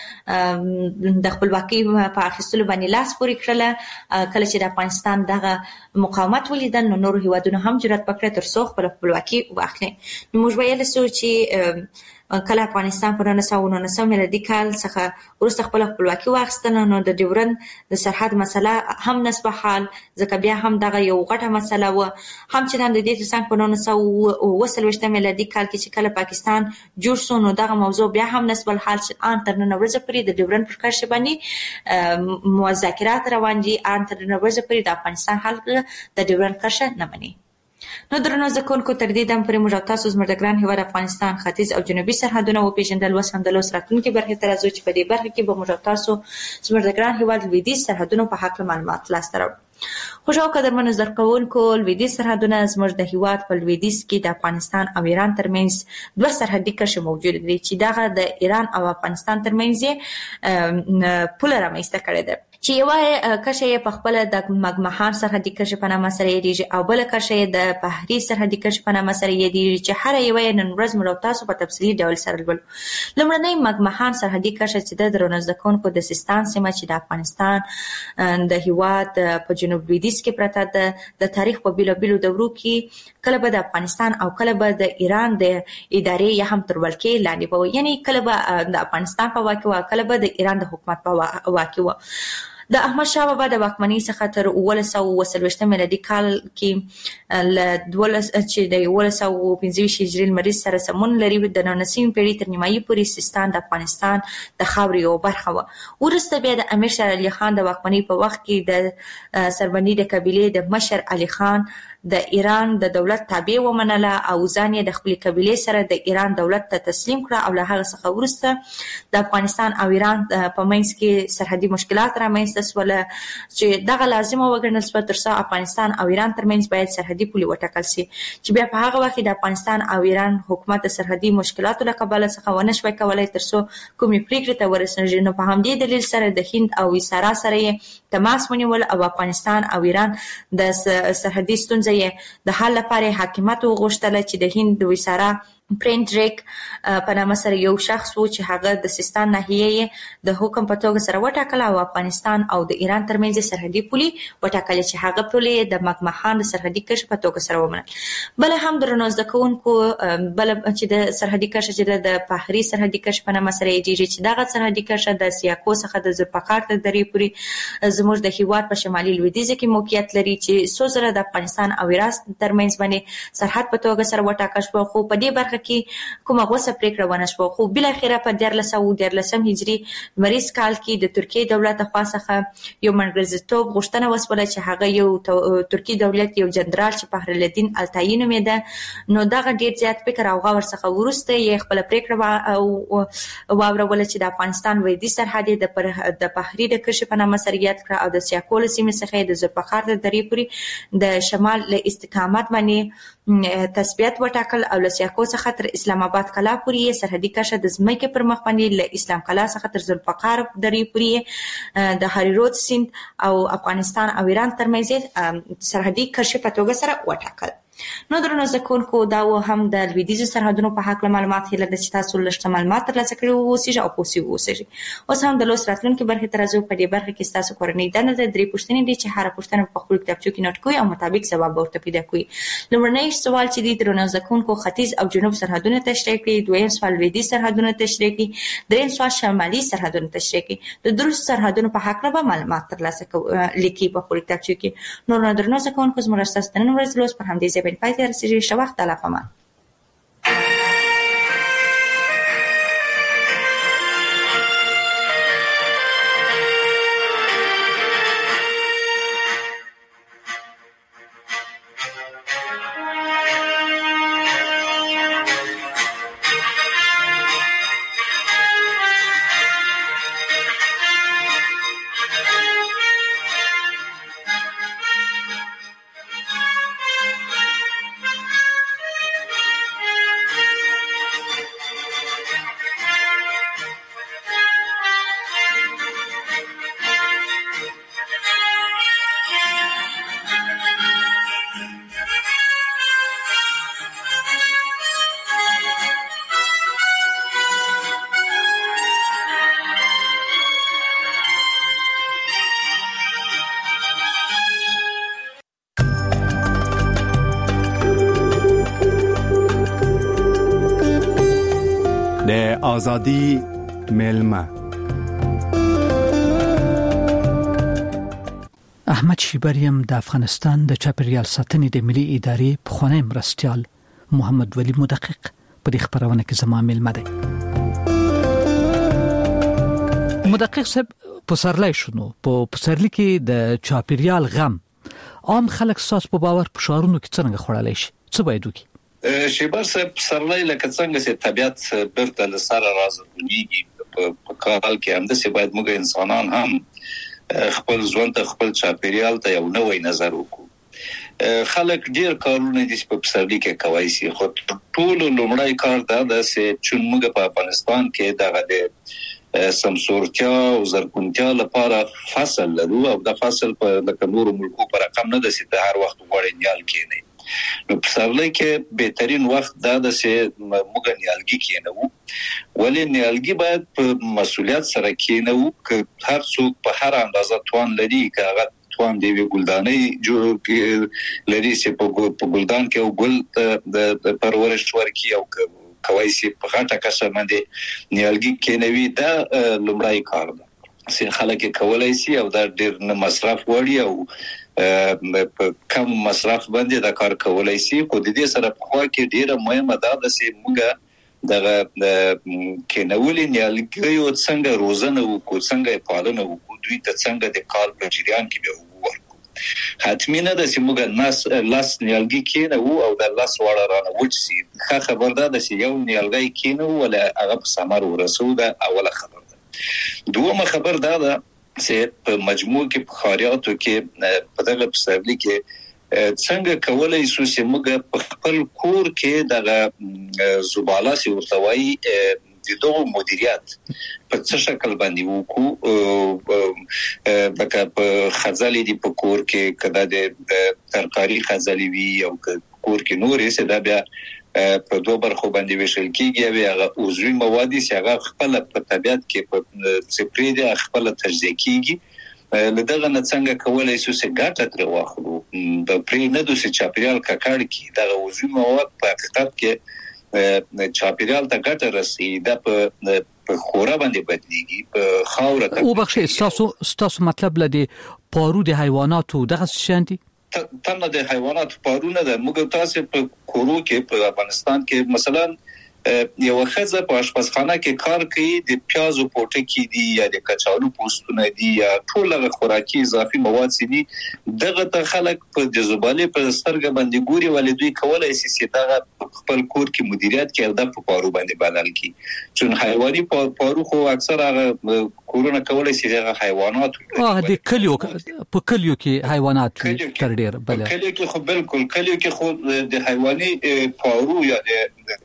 د د خپلواکۍ په اخیستلو باندې لاس پورې کړل. کله چې د افغانستان دغه مقاومت ولیدل نو نور هیوادونه هم جرأت وکړ تر څو خپل خپلواکي واخلي. موږ ویل سو چې کله افغانستان په نولس سوه نولس میلادي کال څخه وروسته خپل خپلواکي واخیستل نو د ډیورند د سرحد مسله هم نسبه حال ځکه بیا هم دغه یو غټه مسله و. هم چې د دې ترڅنګ په نولس سوه اوه څلوېښت میلادي کال کې چې کله پاکستان جوړ شو نو دغه موضوع بیا هم نسبه حال چې ان تر نن ورځې پورې د ډیورند پر کرښه باندې مذاکرات روان دي. ان تر نن ورځې پورې د افغانستان خلک د ډیورند کرښه نه مني. نو درنو ځکونکو تر دې دم پرې موږ تاسو زموږ د ګران هیواد افغانستان ختیځ او جنوبي سرحدونه وپېژندل. اوس هم د لوست راتلونکي برخې ته راځو چې په دې برخه کې به موږ تاسو زموږ د ګران هیواد لویدیځ سرحدونو په هکله معلومات لاسته راوړو. خوږ او قدرمنو زده کوونکو، لویدیځ سرحدونه زموږ د هیواد په لویدیځ کې د افغانستان او ایران ترمنځ دوه سرحدي کرښې موجود دي چې دغه د ایران او افغانستان ترمنځ یې پوله رامنځته کړې ده چې یوه کرښه یې په خپله د مګمهان سرحدي کرښې په نامه سره یادېږي او بله کرښه یې د بحري سرحدي کرښې په نامه سره یادېږي چې هره یوه یې نن ورځ موږ تاسو په تفصیلي ډول سره لولو. لومړنۍ مګمهان سرحدي کرښه چې د درنو زده کوونکو د سیستان سیمه چې د افغانستان د هیواد په جنوب لویدیځ کې پرته ده د تاریخ په بیلابیلو دورو کې کله به د افغانستان او کله به د ایران د ادارې یا هم تر ولکې لاندې به وي، یعنې کله به د افغانستان په واک کې وه کله به د ایران د حکومت په واک کې وه. د احمدشاه بابا د واکمنۍ څخه تر اوولس سوه اوه څلوېښت میلادي کال کې له دولس چې د یولس سوه اوه پنځه ویشت هجري لمریز سره سمون لري د نولسمې پېړۍ تر نیمایي پورې سیستان د افغانستان د خاورې یوه برخه وه. وروسته بیا د امیر شېر علي خان د واکمنۍ په وخت کې د سربندي د قبیلې د مشر علي خان د ایران د دولت تابع ومنله او ځان یې د خپلې قبیلې سره د ایران دولت ته تسلیم کړه او له هغه څخه وروسته د افغانستان او ایران په منځ کې سرحدي مشکلات رامنځته شوله چې دغه لازمه وګڼل شوه تر څو افغانستان او ایران ترمنځ باید سرحدي پولې وټاکل شي چې بیا په هغه وخت کې د افغانستان او ایران حکومت د سرحدي مشکلاتو له کبله څخه ونه شوی کولی تر څو کومې پرېکړې ته ورسېږي. نو په همدې دلیل سره د هند او ویسارا سره یې تماس ونیول او افغانستان او ایران د سرحدي ستونزې د حل لپاره حاکمیت وغوښتله چې د هند د ویسارا پرینټریک په نامه سره یو شخص و چې هغه د سیستان ناحیې د حکم په توګه سره وټاکله او افغانستان او د ایران ترمنځ سرحدي پولې وټاکلې چې هغه پولې د مګمهان د سرحدي کرښې په توګه سره ومنل. بله هم درنو زده کوونکو بله چې د سرحدي کرښه چې د بحري سرحدي کرښې په نامه سره یادېږي چې دغه سرحدي کرښه د سیاکو څخه د ذوالفقار تر درې پورې زموږ د هیواد په شمالي لویدیځ کې موقعیت لري چې څو ځله د افغانستان او ایران ترمنځ باندې سرحد په توګه سره وټاکل شوه خو په دې برخه کې کومه غوڅه پرېکړه ونه شوه. خو بالاخره په دیارلس سوه دیارلسم هجري لمریز کال کې د ترکیې دولت لخوا څخه یو منځګړیتوب غوښتنه وسوله چې هغه یو ترکي دولت یو جنرال چې فخرالدین التایی نومېده نو دغه ډېر زیات فکر او غور څخه وروسته یې خپله پرېکړه واوروله چې د افغانستان لویدیځ سرحد یې د بحري د کرښې په نامه سره یاد کړه او د سیاکو له سیمې څخه یې د ذوالفقار تر درې پورې د شمال له استقامت باندې تثبیت وټاکل او له سیاکو څخه تر اسلام آباد کلا پورې یې سرحدي کرښه د ځمکې پر مخ باندې له اسلام کلا څخه تر ذوالفقار درې پورې د هریرود سیند او افغانستان او ایران ترمنځ سرحدي کرښې په توګه سره وټاکل. نو درنو زده کوونکو دا و هم د لویدیځو سرحدونو په هکله معلومات هیله ده چې تاسو لږ څه معلومات ترلاسه کړي واوسئ او پوه شوي واوسئ. اوس هم د لوست راتلونکي برخې ته راځو. په دې برخه کې ستاسو کورنۍ دنده ده درې پوښتنې دي چې هره پوښتنه په خپلو کتابچو کې نوټ کوئ او مطابق ځواب ورته پیدا کوئ. لومړنی سوال چې دی درنو زده کوونکو ختیځ او جنوب سرحدونه تشریح کړئ، دویم سوال لویدیځ سرحدونه تشریح کړئ، دریم سوال شمالي سرحدونه تشریح کړئ. د دروس سرحدونو په هکله به معلومات ترلاسه لیکي په خپلو کتابچو کې. نو درنو زده کوونکو زموږ ستاسو د نن ورځې لوست پر همدې ځای باندې پای ته رسېږي. ښه وخت الله پامان. آزادی میلمه. احمد شیبریم د افغانستان د چاپیریال ساتنې د ملي ادارې پخوانی مرستیال محمد ولی مدقق په دې خبرونه کې زما میلمه دی. مدقق صاحب پسرلی شنو په پسرلی کې د چاپیریال غم عام خلک ساس په باور په شهرونو کې څنګه خړلای شي؟ څه باید وکړي؟ شیبر صاحب پسرلی لکه څنګه چې طبيعت برته لسره راځي په کال کې هم د څه باید موږ انسانان هم خپل ژوند ته خپل چاپیریال ته یو نوې نظر وکړو. خلک ډیر کارونه دي په پسرلی کې کوي سي خو ټول لومړی کار دا ده چې چون موږ په افغانستان کې دغه د سمسورتیا او زرګونتیا لپاره فصل لرو او د فصل په د نورو ملکو پر رقم نه ده چې هر وخت غوړې نیال کینی. نو پسرلی کې بهترین وخت دا ده چې موږ نیالګي کینو. ولې نیالګي باید په مسؤلیت سره کینو چې هر څوک په هر اندازه توان لري چې هغه توان دی ګلدانې جوړ لري چې په ګلدان کې او ګل د پرورش ورکی او کوي چې په غاټه کسر باندې نیالګي کینوي. دا لومړی کار ده چې خلک کولای شي او دا ډیر نه مصرف وړي او په کم مصرف باندې دا کار کولای شي. خو د دې سره په خوا کې ډیره مهمه ده چې موږ دغه کینولې نیالګي او څنګه روزنه وکړو، څنګه پالنه وکړو، دوی ته څنګه د کال په جریان کې به ورکو. حتمی نه ده چې موږ ناس لاس نیالګي کینو او د لاس وړه رانه وچسي. ښه خبر ده چې یو نیالګي کینو ولا هغه په ثمر ورسو. ده اوله خبر ده. دومره خبر ده ده چې په مجموع کې په خاریاتو کې په دغه پسرلی کې څنګه کولای شو چې موږ په خپل کور کې دغه زباله سی ورتوي د دوه مدیریت په څه شکل باندې وکړو. لکه په خزالې دی په کور کې کدا د ترکاری خزالې وی او کور کې نورې څه دا بیا په دوه برخو باندې ویشل کیږي. هغه عضوي مواد چې هغه خپل په طبيعت کې په سپری دي خپل تجزیه کیږي. لدغه نه څنګه کولای شو چې ګټه تر واخلو د پرې نه دوی چې چاپیریال ککړ کی دغه عضوي مواد په حقیقت کې چاپیریال ته ګټه رسي. دا په په خورا باندې بدلیږي په خاور ته. او بخښه تاسو تاسو مطلب لدی پارو د حیواناتو دغه شانتي تمه د حیوانات پارونه ده. موږ تاسو په کورو کې په افغانستان کې مثلا یو خزه په آشپزخانه کې کار کوي د پیازو پوټکی دي یا د کچالو پوستونه دي یا ټول هغه خوراکي اضافي مواد دي. دغه ته خلک په د زبالې په سترګه باندې ګوري ولې دوی کولای شي چې دغه خپل کور کې مدیریت کوي د پارو باندې بدل کی. چون حیواني پارو خو اکثر هغه کورونه کولای شي هغه حیوانات اه د کلیو په کلیو کې حیوانات تر ډیر بل کلیو کې خو بالکل کلیو کې خو د حیواني پارو یا د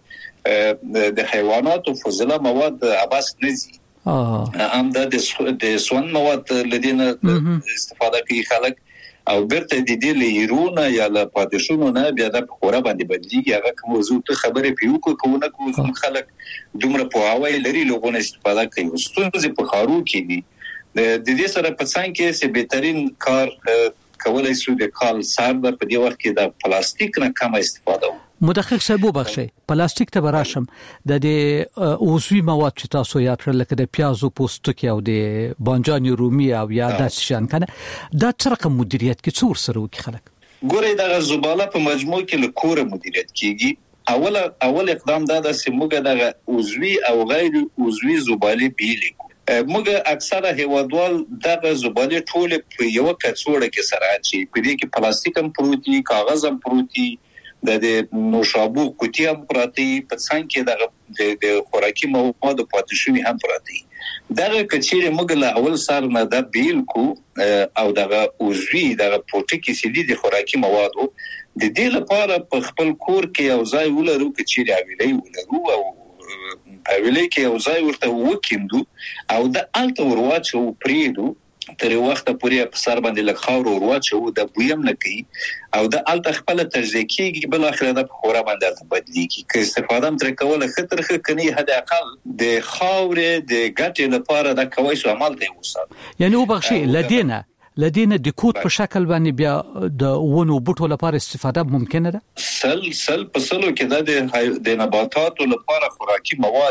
د حیواناتو فضله مواد عباس نزي هم د د سون مواد لدينا استفاده کوي خلک او برته د دې لیرونه یا له پادشونو نه بیا د خورا باندې بدلیږي. هغه کوم موضوع ته خبره پیو کوونه کوم خلک دومره په هواي لري لوګونه استفاده کوي. ستونزې په خارو کې دي. د دې سره په څنګه کې چې بهترین کار کولای شو د کال سر په دې وخت کې د پلاستیک نه کم استفاده وکړو. مدقق صاحب وبخښئ پلاستیک ته براشم د دې عضوي مواد چې تاسو یاد کړل لکه د پیازو پوستکی او د بانجان رومي او یا د شان کنه دا څرخه مدیریت کې څور سره وکي خلک ګوري د زباله په مجموع کې له کوره مدیریت کیږي. اول اول اقدام دا د سیموګه د عضوي او غیر عضوي زباله بیلې موږ اکثره هیوادوال دغه زباله ټول په یو کڅوړه کې سره اچي. په دې کې پلاستیک هم پروتي، کاغذ هم پروتي، د نوشابو کوټي هم پراتی، په څنګه دغه د خوراکي مواد پاتشونی هم پراتی. دغه کچېره موږ له اول سره نه د بیل کو او دغه عضوي دغه پروتیکي سيدي د خوراکي موادو د دې لپاره په خپل کور کې یو ځای ولرو کچېره ویلې ولرو او اویلې کې یو ځای ورته وکیندو او د الته ورواچو پریدو تر وخت پورې په سر باندې لږ خاور ورواچو د بویم نه کوي او د الته خپل تجزیه کیږي بل اخر د خورا باندې بدلیږي. که استفاده تر کوله خطر خ کني حد اقل د خاور د ګټې لپاره د کوي سو عمل دی وسه یعنی وبخشي لدينا لدينا د کوټ په شکل باندې بیا د ونو بوټو لپاره استفاده ممکنه ده. سل سل په سلو کې د د نباتاتو لپاره خوراکي مواد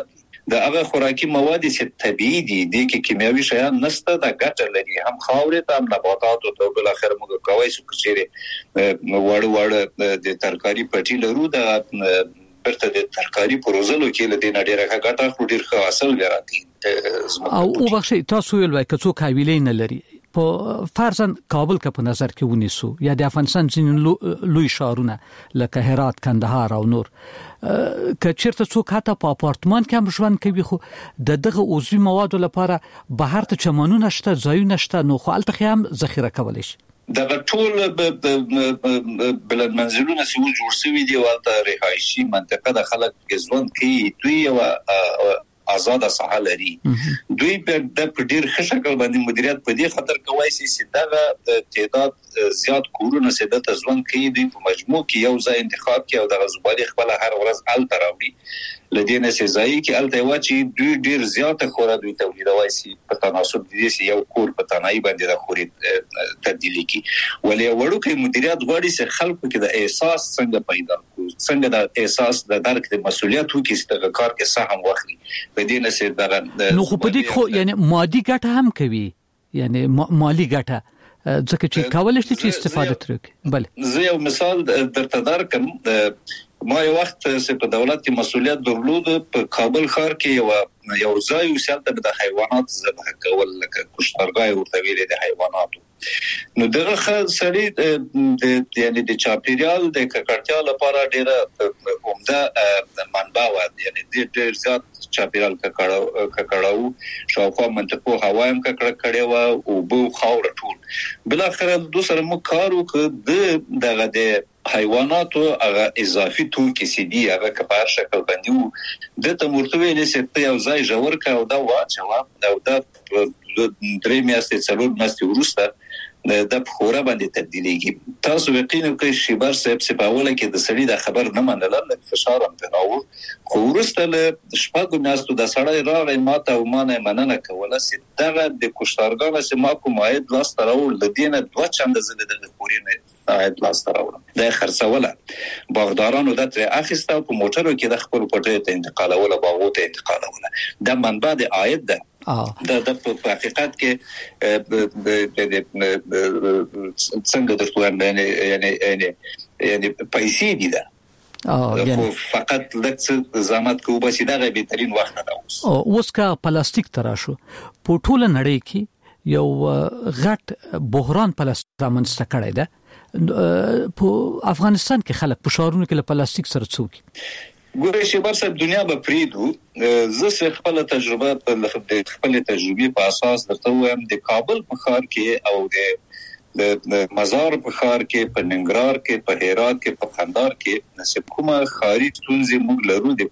د هغه خوراکي مواد چې طبيعي دي د کیمیاوي شیان نشته د ګټه لري هم خاورې ته هم نباتاتو ته بل اخر موږ کوي چې چیرې وړ وړ د ترکاری پټي لرو د برته د ترکاری پروزلو کې له دې نړۍ راګټه خو ډیر ښه حاصل لري او او بخښي تاسو ویل وای کڅو کاویلې نه لري په فرضاً کابل کا په نظر کې ونیسو یا د افغانستان ځینې لوی شهرونه لکه هرات کندهار او نور که چیرته څوک حتی په اپارتمان کې هم ژوند کوي خو د دغه عضوي موادو لپاره بهر ته چمنونه شته ځایونه شته نو خو الته هم ذخیره کولای شي د ټول بلد منزلونه چې جوړ شوي دي ولته رهایشي منطقه د خلک ژوند کوي دوی او آزاد ساحه لري دوی په د ډیر ښه شکل باندې مدیریت په دې خاطر کوي چې دغه تعداد زیات کورونه سده تزوان کوي دوی په مجموع کې یو ځای انتخاب کوي او د غزبالي خپل هر ورځ ال تراوي لدينا سزای کې ال ته واچي دوی ډیر زیاته خورا دوی تولیدوي سي په تناسب دي چې یو کور په تنهایی باندې د خوري تبدیلی کی ولې وړو کې مدیریت غواړي چې خلکو کې د احساس څنګه پیدا کو څنګه د احساس د درک د مسولیت وکړي چې د کار کې سهم واخلي په دې نه سي دغه نو خو په دې خو یعنی مادي ګټه هم کوي یعنی مالی ګټه ځکه چې کولای شي چې استفاده ترې بله زه یو مثال درته درکم ما یو وخت چې په دولت کې مسولیت درلود په کابل ښار کې یو یو ځای وسالته د حیوانات ذبح کول لکه کشتارګای ورته ویل د حیواناتو نو دغه سړی د یعنی د چاپیریال د ککړتیا لپاره ډیره عمده منبع و یعنی د ډیر زیات چاپیریال ککړاو ککړاو شاوخوا منطقو هوایم ککړه کړي و او بو خاور ټول بل اخر د سره مو کارو ک د دغه د حیواناتو هغه اضافي توکي سي دي هغه کبار شکل باندې د تمورتوي لسه یو ځای جوړ کا او دا واچو او دا درې میاشتې څلور میاشتې وروسته د خورا باندې تبدیلیږي تاسو یقینا کوي چې بار صاحب سپاوله کې د سړي د خبر نه منل د فشار هم تراو خو ورسته له شپږو میاشتو د سړی راغی ماته او مانه مننه کوله چې دغه د کوشتارګانو چې ما کوم عاید لاس تراو لدینه دوه چنده زله د پورینه عاید لاس تراو د خرڅوله باغدارانو د تر اخیسته په موټرو کې د خپل پټه ته انتقالوله باغو ته انتقالوله د منبع د عاید ده دا د په حقیقت کې څنګه درته یعنی یعنی یعنی پیسې دي دا خو فقط لکه زحمت کو بس دا غي بهترین وخت دا اوس اوس کا پلاستیک تراشو په ټوله نړۍ کې یو غټ بحران پلاستیک رامنځته کړی ده په افغانستان کې خلک په شهرونو کې له پلاستیک سره څوک ګورې چې برسه دنیا به پریدو زه خپل تجربه په خپل تجربه په اساس درته وایم د کابل په ښار کې او د د مزار په ښار کې په ننګرهار کې په هرات کې په قندهار کې نسب کومه خاري ستونزې موږ لرو د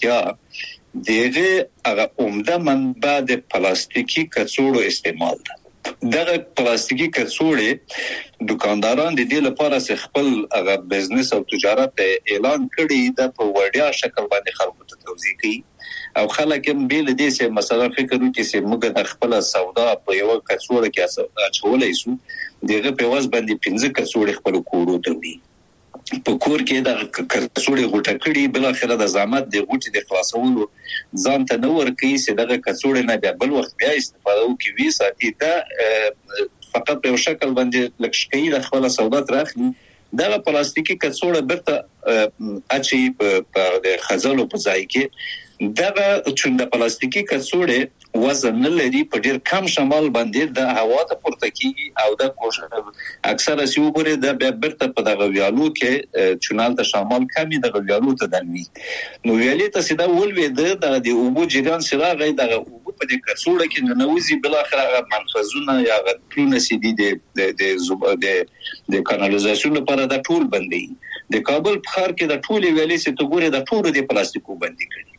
ککړتیا دغه هغه عمده منبع د پلاستیکي کڅوړو استعمال ده دغه پلاستیکي کڅوړې دکانداران د دې لپاره چې خپل هغه بزنس او تجارت اعلان کړي د په وړیا شکل باندې خلکو ته توضیح کوي او خلک هم بیل دي چې مثلا فکر وکړي چې موږ د خپل سودا په یو کڅوړه کې اچولای شو دغه په واس باندې پنځه کڅوړې خپل کورو ته وي په کور کې د کڅوړې غوټه کړي بل اخر د زحمت د غوټې د خلاصولو ځان ته نور کوي چې دغه کڅوړې نه بیا بل وخت بیا استفاده وکړي ساتي دا فقط په شکل باندې لکشکې د خپل سودا ترخلي دغه پلاستیکي کڅوړه برته اچي په د خزلو په ځای کې دغه چې د پلاستیکي کڅوړې وزن لري په ډیر کم شمال باندې د هوا ته پورته کیږي او د کوشش اکثره سی وګوري د برته په دغه ویالو کې چونال د شمال کمی د ویالو ته دلوي نو ویالې ته سیده ولوي د د اوبو جریان سره غي د اوبو په د کڅوړه کې نوځي بل اخر منفذونه یا غټونه سي دي د د د د کانالیزاسیون لپاره د ټول بندي د کابل په ښار کې د ټول ویالې سي ته ګوري د ټول د پلاستیکو بندي کړي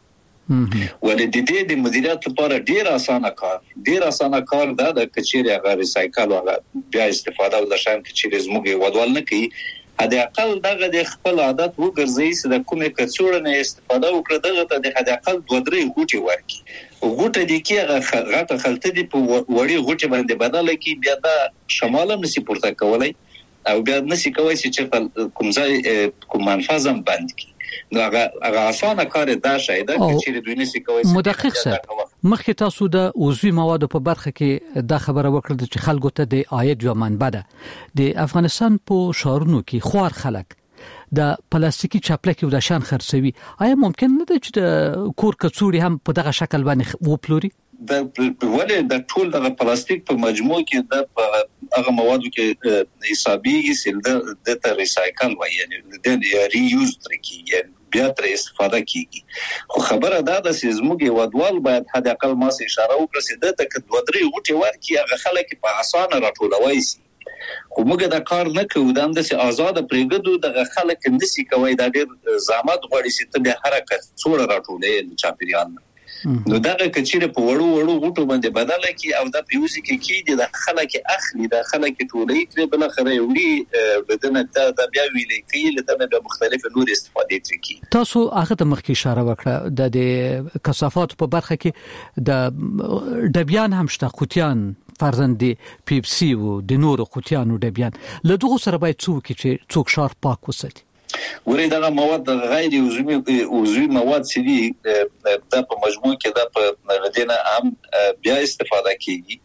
ولې د دې د مدیریت لپاره ډیر اسانه کار ډیر اسانه کار دا د کچېری هغه ریسایکل او بیا استفاده او د شان کچېری زموږ ودوال نه کوي هدا اقل دغه د خپل عادت وګرځي چې د کومه کڅوړه نه استفاده وکړي دغه ته د هدا اقل دوه درې غوټي ورکي غوټه دي کې غټه خلته دي په وړي غوټي باندې بدل کی بیا د شماله نسی پورته کولای او بیا نسی کوي چې کوم ځای کوم منفذم بند کی نو هغه هغه اسانه کار دا شي دا چې دوی نشي کوي. مدقق صاحب مخکې تاسو د عضوي موادو په برخه کې دا خبره وکړه چې خلکو ته د عاید یو منبع ده. د افغانستان په شهرونو کې خوار خلک د پلاستیکي چاپلکي د شان خرڅوي. آیا ممکن نه ده چې د کور کڅوړي هم په دغه شکل باندې وپلوري؟ د ولې د ټول د پلاستیک په مجموع کې د هغه موادو کې حسابيږي چې د ته ریسایکل وایي، یعنی د ری یوز ترکیږي، بیا تر استفاده کیږي. خو خبره دا ده چې زموږ ودوال باید حد اقل ما سه اشاره وکړي چې د تک دوه درې غوټي ورکی هغه خلک په اسانه راټولوي سي. خو موږ دا کار نه کوو، دا د سي آزاد پرېګدو د خلک اندسي کوي دا ډېر زحمت غواړي چې ته به حرکت څوړه راټولې چاپیریال. نو دغه کچېره په وړو وړو غوټو باندې بدله کی او د پیوزي کې کې د خلک اخلي د خلک ټولې تر بل خره وړي بدنه د بیا ویلې کې له د مختلفو نور استفادې ترکی. تاسو هغه د مخکې اشاره وکړه د کثافات په برخه کې د ډبیان هم شته، قوتیان فرزند پیپسي او د نور قوتیانو ډبیان له دغه سره باید څوک چې څوک شار پاک وساتي. ورې دغه مواد غیر عضوي عضوي مواد چې دي د په مجموع کې د په ردینه هم بیا استفاده کیږي،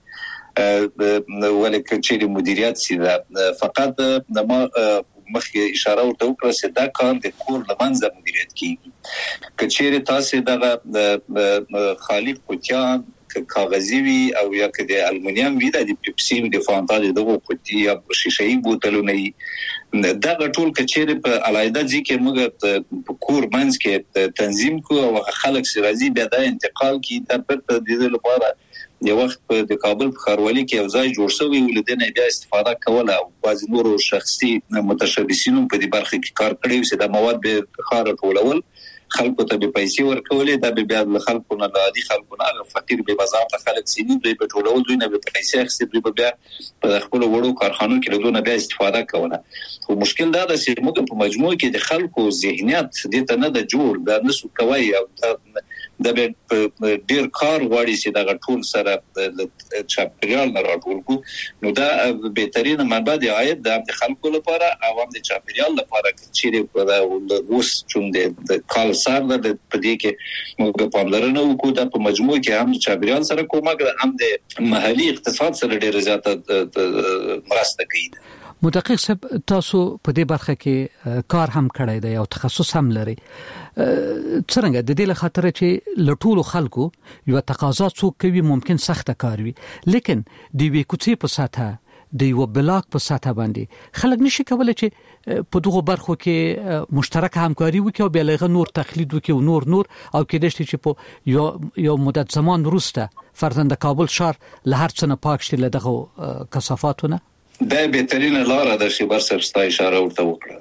ولکه چې مدیریت سي دا فقط د ما مخکې اشاره ورته وکړه چې دا کار د کور لمنځه مدیریت کیږي. کچېره تاسو دغه خالي قوتیان کاغذي وي او یا که د المونیم وي د پیپسي د فانتا دغه قوتي یا شیشه‌ای بوتلونه دا ټول کچېره په علایده ځکه موږ په کور منځ کې تنظیم کو او خلک سي راځي بیا د انتقال کی د پرته د دې لپاره یو وخت په د کابل په خاروالي کې یو ځای جوړ شوی ولدنه بیا استفاده کوله او بعض نور شخصي متشبثینو په دې برخه کې کار کړی چې د مواد به خار ټولول خلکو ته به پیسې ورکولې دا به بیا د خلکو نه عادي خلکو نه فقیر به بازار ته خلک سینې دوی په ټولول دوی نه به پیسې اخیستي دوی به بیا په خپل وړو کارخانو کې له دونه بیا استفاده کوله. خو مشکل دا ده چې موږ په مجموع کې د خلکو ذهنیت د ته نه د جوړ دا نسو کوي او د ډیر کار غواړي چې دا ټول سره د چاپیریال نه راټول کو. نو دا بهترین منبع د عاید د خلکو لپاره او هم د چاپیریال لپاره چې د اوس چون د کال سره د پدې کې موږ په پاملرنه وکړو د په مجموع کې هم چاپیریال سره کومک هم د محلي اقتصاد سره ډیر زیاته مرسته کوي. مدقق صاحب تاسو په دې برخه کې کار هم کړی دی او تخصص هم لري. څنګه د دې له خاطر چې لټول خلکو یو تقاضا څوک کوي ممکن سخت کار وي، لیکن د وی کوڅې په ساته د یو بلاک په ساته باندې خلک نشي کولای چې په دغه برخو کې مشترک همکاري وکړي او بیا له نور تقلید وکړي او نور نور او کې دشت چې په یو یو مدت زمان وروسته فرزند کابل شهر له هر څه نه پاک شي له دغه کثافاتونه. دا بهترینه لار ده چې برسر ستا اشاره ورته وکړه.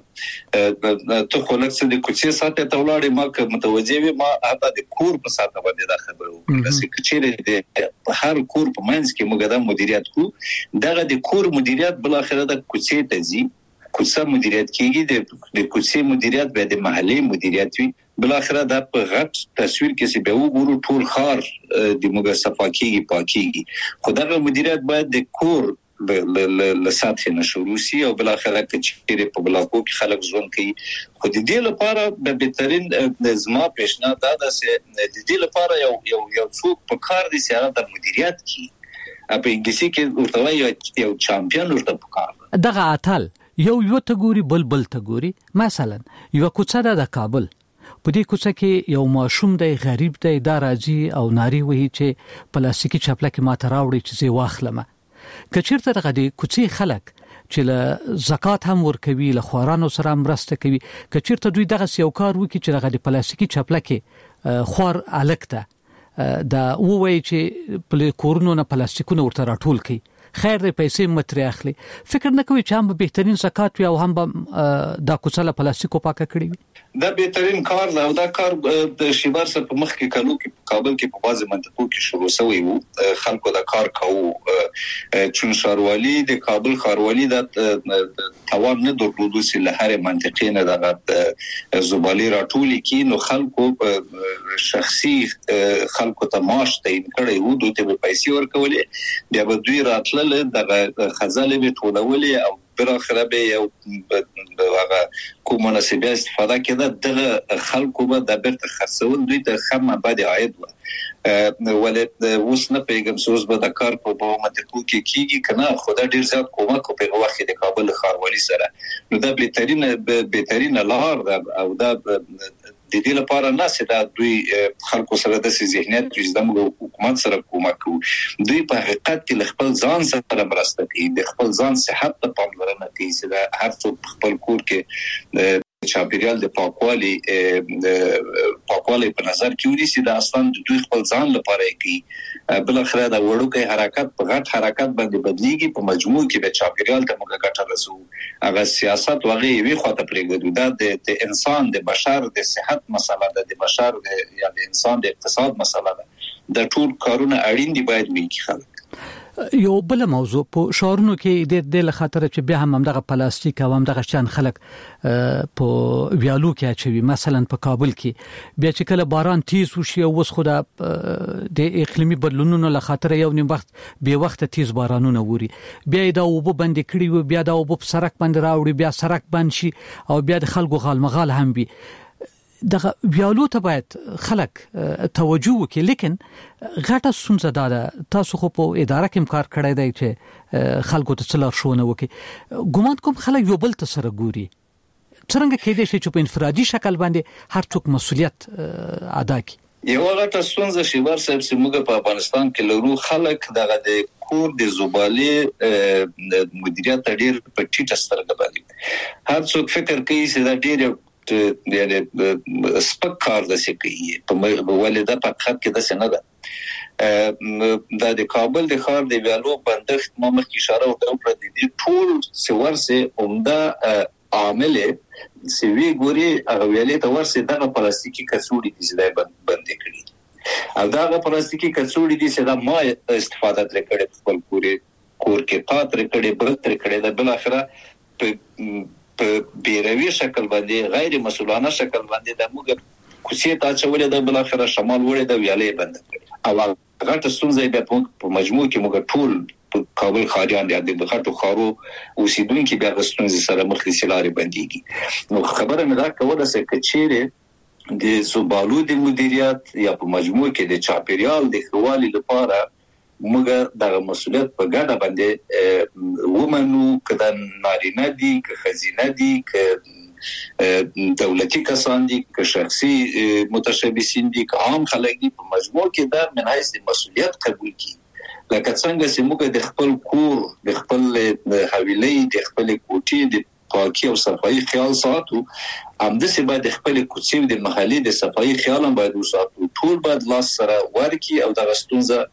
ته خو لکه د کوڅې ساته ته ولاړې ما که متوجه وي ما حتی د کور په ساته باندې دا خبره وکړه چې چیرې د هر کور په منځ کې موږ دا مدیریت کوو. دغه د کور مدیریت بل اخره د کوڅې ته ځي، کوڅه مدیریت کیږي، د کوڅې مدیریت به د محلي مدیریت وي. بل اخره د په غټ تصویر کې چې به وګورو ټول خار د موږ صفاکیږي پاکيږي. خو دغه مدیریت باید د کور ل سطح نشورو سي او بل اخره چې په بلاکو کې خلک ژوند کوي. خو د دې لپاره د بهترین زما پیشنهاد دا ده چې د دې لپاره یو یو یو څوک په کار دي چې هغه د مدیریت کوي. په انګلیسي کې ورته وایي یو چامپیون ورته په کار دغه اتل یو یو ته ګوري بل بل ته ګوري. مثلا یو کوڅه د کابل په دې کوڅه کې یو ماشوم دی غریب دی دا راځي او ناری وایي چې پلاستیکي چپلکه ماته راوړي چې زه واخلم. کچیرته دغه د کوڅې خلک چې له زکات هم ورکوي له خوارانو سره مرسته کوي، کچیرته دوی دغه یو کار وکړي چې دغه د پلاستیکي چپلکه خور الکته دا وایي چې په کورونو نه پلاستیکونه ورته راټول کړي، خیر دې پیسې متري اخلي، فکر نه کوي چې هم بهترین زکات وي او هم دا کوڅه له پلاستیکو پاکه کړي وي. دا بهترین کار دی او دا کار د شیبر سره په مخ کې کلو کې کابل کې په بازي منطقو کې شروع شوی وو. خلکو دا کار کوو چون شاروالي د کابل خاروالي د توان نه درلودو چې له هر منطقې نه د زبالي راټولي کې نو خلکو شخصي خلکو ته معاش تعین کړي وو، دوی ته پیسې ورکولې، بیا به دوی راتلل د خزانه به ټولولې او بل اخر به یو هغه کوم مناسبه استفاده کړه د خلکو به د بیرته خرڅول دوی ته خمه بعد عاید و ولې اوس نه پیغام سوز به د کار په منطقو کې کیږي کنه خدای ډیر زیات کومک په وخت د کابل ښاروالي سره نو دا بهترین بهترین لار او دا د دې لپاره نه چې دا دوی خلکو سره د ذهنیت چې د حکومت سره کومک کوي دوی په حقیقت کې خپل ځان سره مرسته کوي د خپل ځان صحت ته پاملرنه کوي چې دا هر څوک خپل کور کې چاپیریال د پاکوالي پاکوالي په نظر کې ونیسي دا اصلا د دوی خپل ځان لپاره کوي بل اخره دا وړوکی حرکت په غټ حرکت باندې بدلیږي په مجموع کې د چاپیریال ته موږ ګټه رسو هغه سیاست وغه وی خواته پرېږدو دا د انسان د بشر د صحت مسله ده د بشر یا د انسان د اقتصاد مسله ده د ټول کارونه اړین دي باید وي خلک یو بل موضوع په شهرونو کې د د خاطر چې بیا هم دغه پلاستیک او هم دغه شان خلک په ویالو کې اچوي مثلا په کابل کې بیا چې کله باران تیز وشي او وس خو د اقلیمي بدلونونو له خاطر یو نیم وخت به وخت تیز بارانونه ووري بیا دا وبو بند کړي و بیا دا وبو په سرک باندې راوړي بیا سرک بند شي او بیا د خلکو غالمغال هم وي دغه ویالو ته باید خلک توجه وکړي لیکن غټه ستونزه ده تاسو خو په اداره کې کار کړی دی چې خلکو ته څلور شونه وکړي ګومان کوم خلک یو بل ته سره ګوري څنګه کېدای شي چې په انفرادي شکل باندې هر څوک مسؤلیت ادا کړي یو غټه ستونزه چې ورسره چې موږ په افغانستان کې لرو خلک دغه د کور د زبالې مدیریت ډېر په ټیټه سترګه باندې هر څوک فکر کوي چې دا ډېر یعنی سپک کار د څه کوي په ولدا په خط کې د څه نه ده د د کابل د خار د ویالو بندښت ما مخکې اشاره وکړه د دې ټول سورسه عمده عامل سوي ګوري هغه ویلې ته ورسه دغه پلاستیکي کڅوړي دي چې بند کړي او دغه پلاستیکي کڅوړي دي چې دا ما استفاده تر کړې خپل کوري کور کې پاتره کړي بل تر کړي د بل اخره په بیروي شکل باندې غیر مسؤلانه شکل باندې د موږ کوڅې ته چولې د بل اخره شمال وړې د ویالې بند کړي او غټه ستونزه به په مجموع کې موږ ټول په کابل خاریان دي د غټو خارو اوسیدونکو بیا د ستونزې سره مخ لسلاري بنديږي نو خبره مې دا کوله چې کچېره د زبالو د مدیریت یا په مجموع کې د چاپیریال د خوالي لپاره موږ دغه مسؤلیت په ګډه باندې ومنو کله نارینه دي که خزینه دي که دولتي کسان دي که شخصي متشبثین دي که عام خلک دي په مجموع کې دا من حیث مسؤلیت قبول کړي لکه څنګه چې موږ د خپل کور د خپل حویلې د خپل کوټې د پاکي او صفایي خیال ساتو همداسې باید خپل کوڅې د محلي د صفایي خیال هم باید وساتو ټول باید لاس سره ورکی او د غستونزه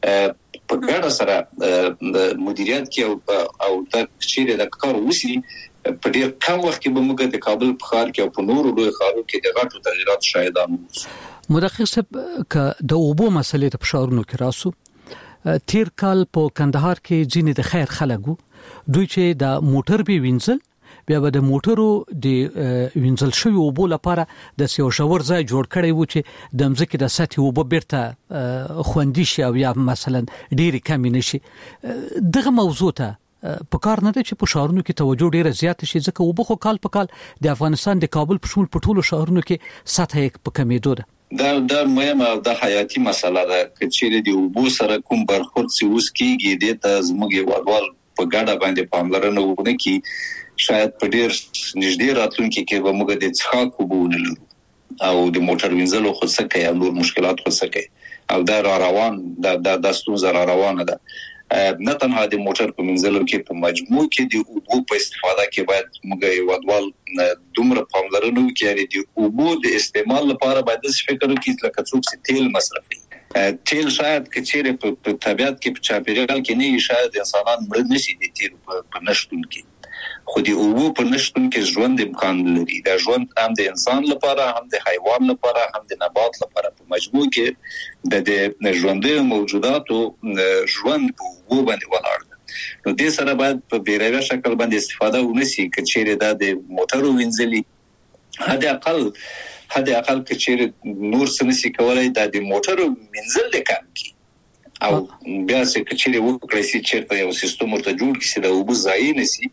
په ګډه سره مدیریت کې او او د چیرې د کار وسی په ډېر کم وخت کې به موږ د کابل په ښار کې او په نورو لوی ښارونو کې د غټو تغیرات شاهدان وو مدقق صاحب ک د اوبو مسلې ته په شاورونو کې راسو تیر کال په کندهار کې ځینې د خیر خلکو دوی چې د موټر به وینځل بیا به د موټرو د وینځل شوی اوبو لپاره د سیو شاور ځای جوړ کړی و چې د مځکې د سطح اوبو بیرته خوندي شي او یا مثلا ډېری کم نشي دغه موضوع ته په کار نه ده چې په شهرونو کې توجه ډیره زیات شي ځکه اوبو خو کال په کال د افغانستان د کابل په شمول په ټولو شهرونو کې سطح یې په کمیدو ده دا دا مهمه او د حیاتي مسله ده چې د اوبو سره کوم برخورد سی اوس کیږي د ته زموږ وړوال په ګډه باندې پاملرنه وکړي کی شاید په ډیر نږدې راتلونکي کې به موږ د څښاک اوبه ونلرو او د موټر وینځلو خو څه کوي او نور مشکلات خو څه کوي او دا را روان د د ستونزه را روانه ده نه تنها د موټر په وینځلو کې په مجموع کې د اوبو په استفاده کې باید موږ یو ډول دومره پاملرنه وکړو د اوبو د استعمال لپاره باید څه فکر وکړو لکه څوک چې تیل مصرفوي تیل شاید کچېره په طبيعت کې په چاپیریال کې نه شاید انسانان مړ نشي د تیل په نشټون کې خو د اوبو په نشټون کې ژوند امکان لري دا ژوند هم د انسان لپاره هم د حیوان لپاره هم د نبات لپاره په مجموع کې د د ژوندۍ موجوداتو ژوند په اوبو باندې ولاړ دی نو د سره باید په بیروي شکل باندې استفاده ونشي کچېره دا د موټرو وینځلي هدا اقل هدا اقل کچېره نور سنسي کولای دا د موټرو وینځل کم کی او بیا چې کچېره وکړي چې چیرته یو سیستم ورته جوړ کړي چې د اوبو ځای نشي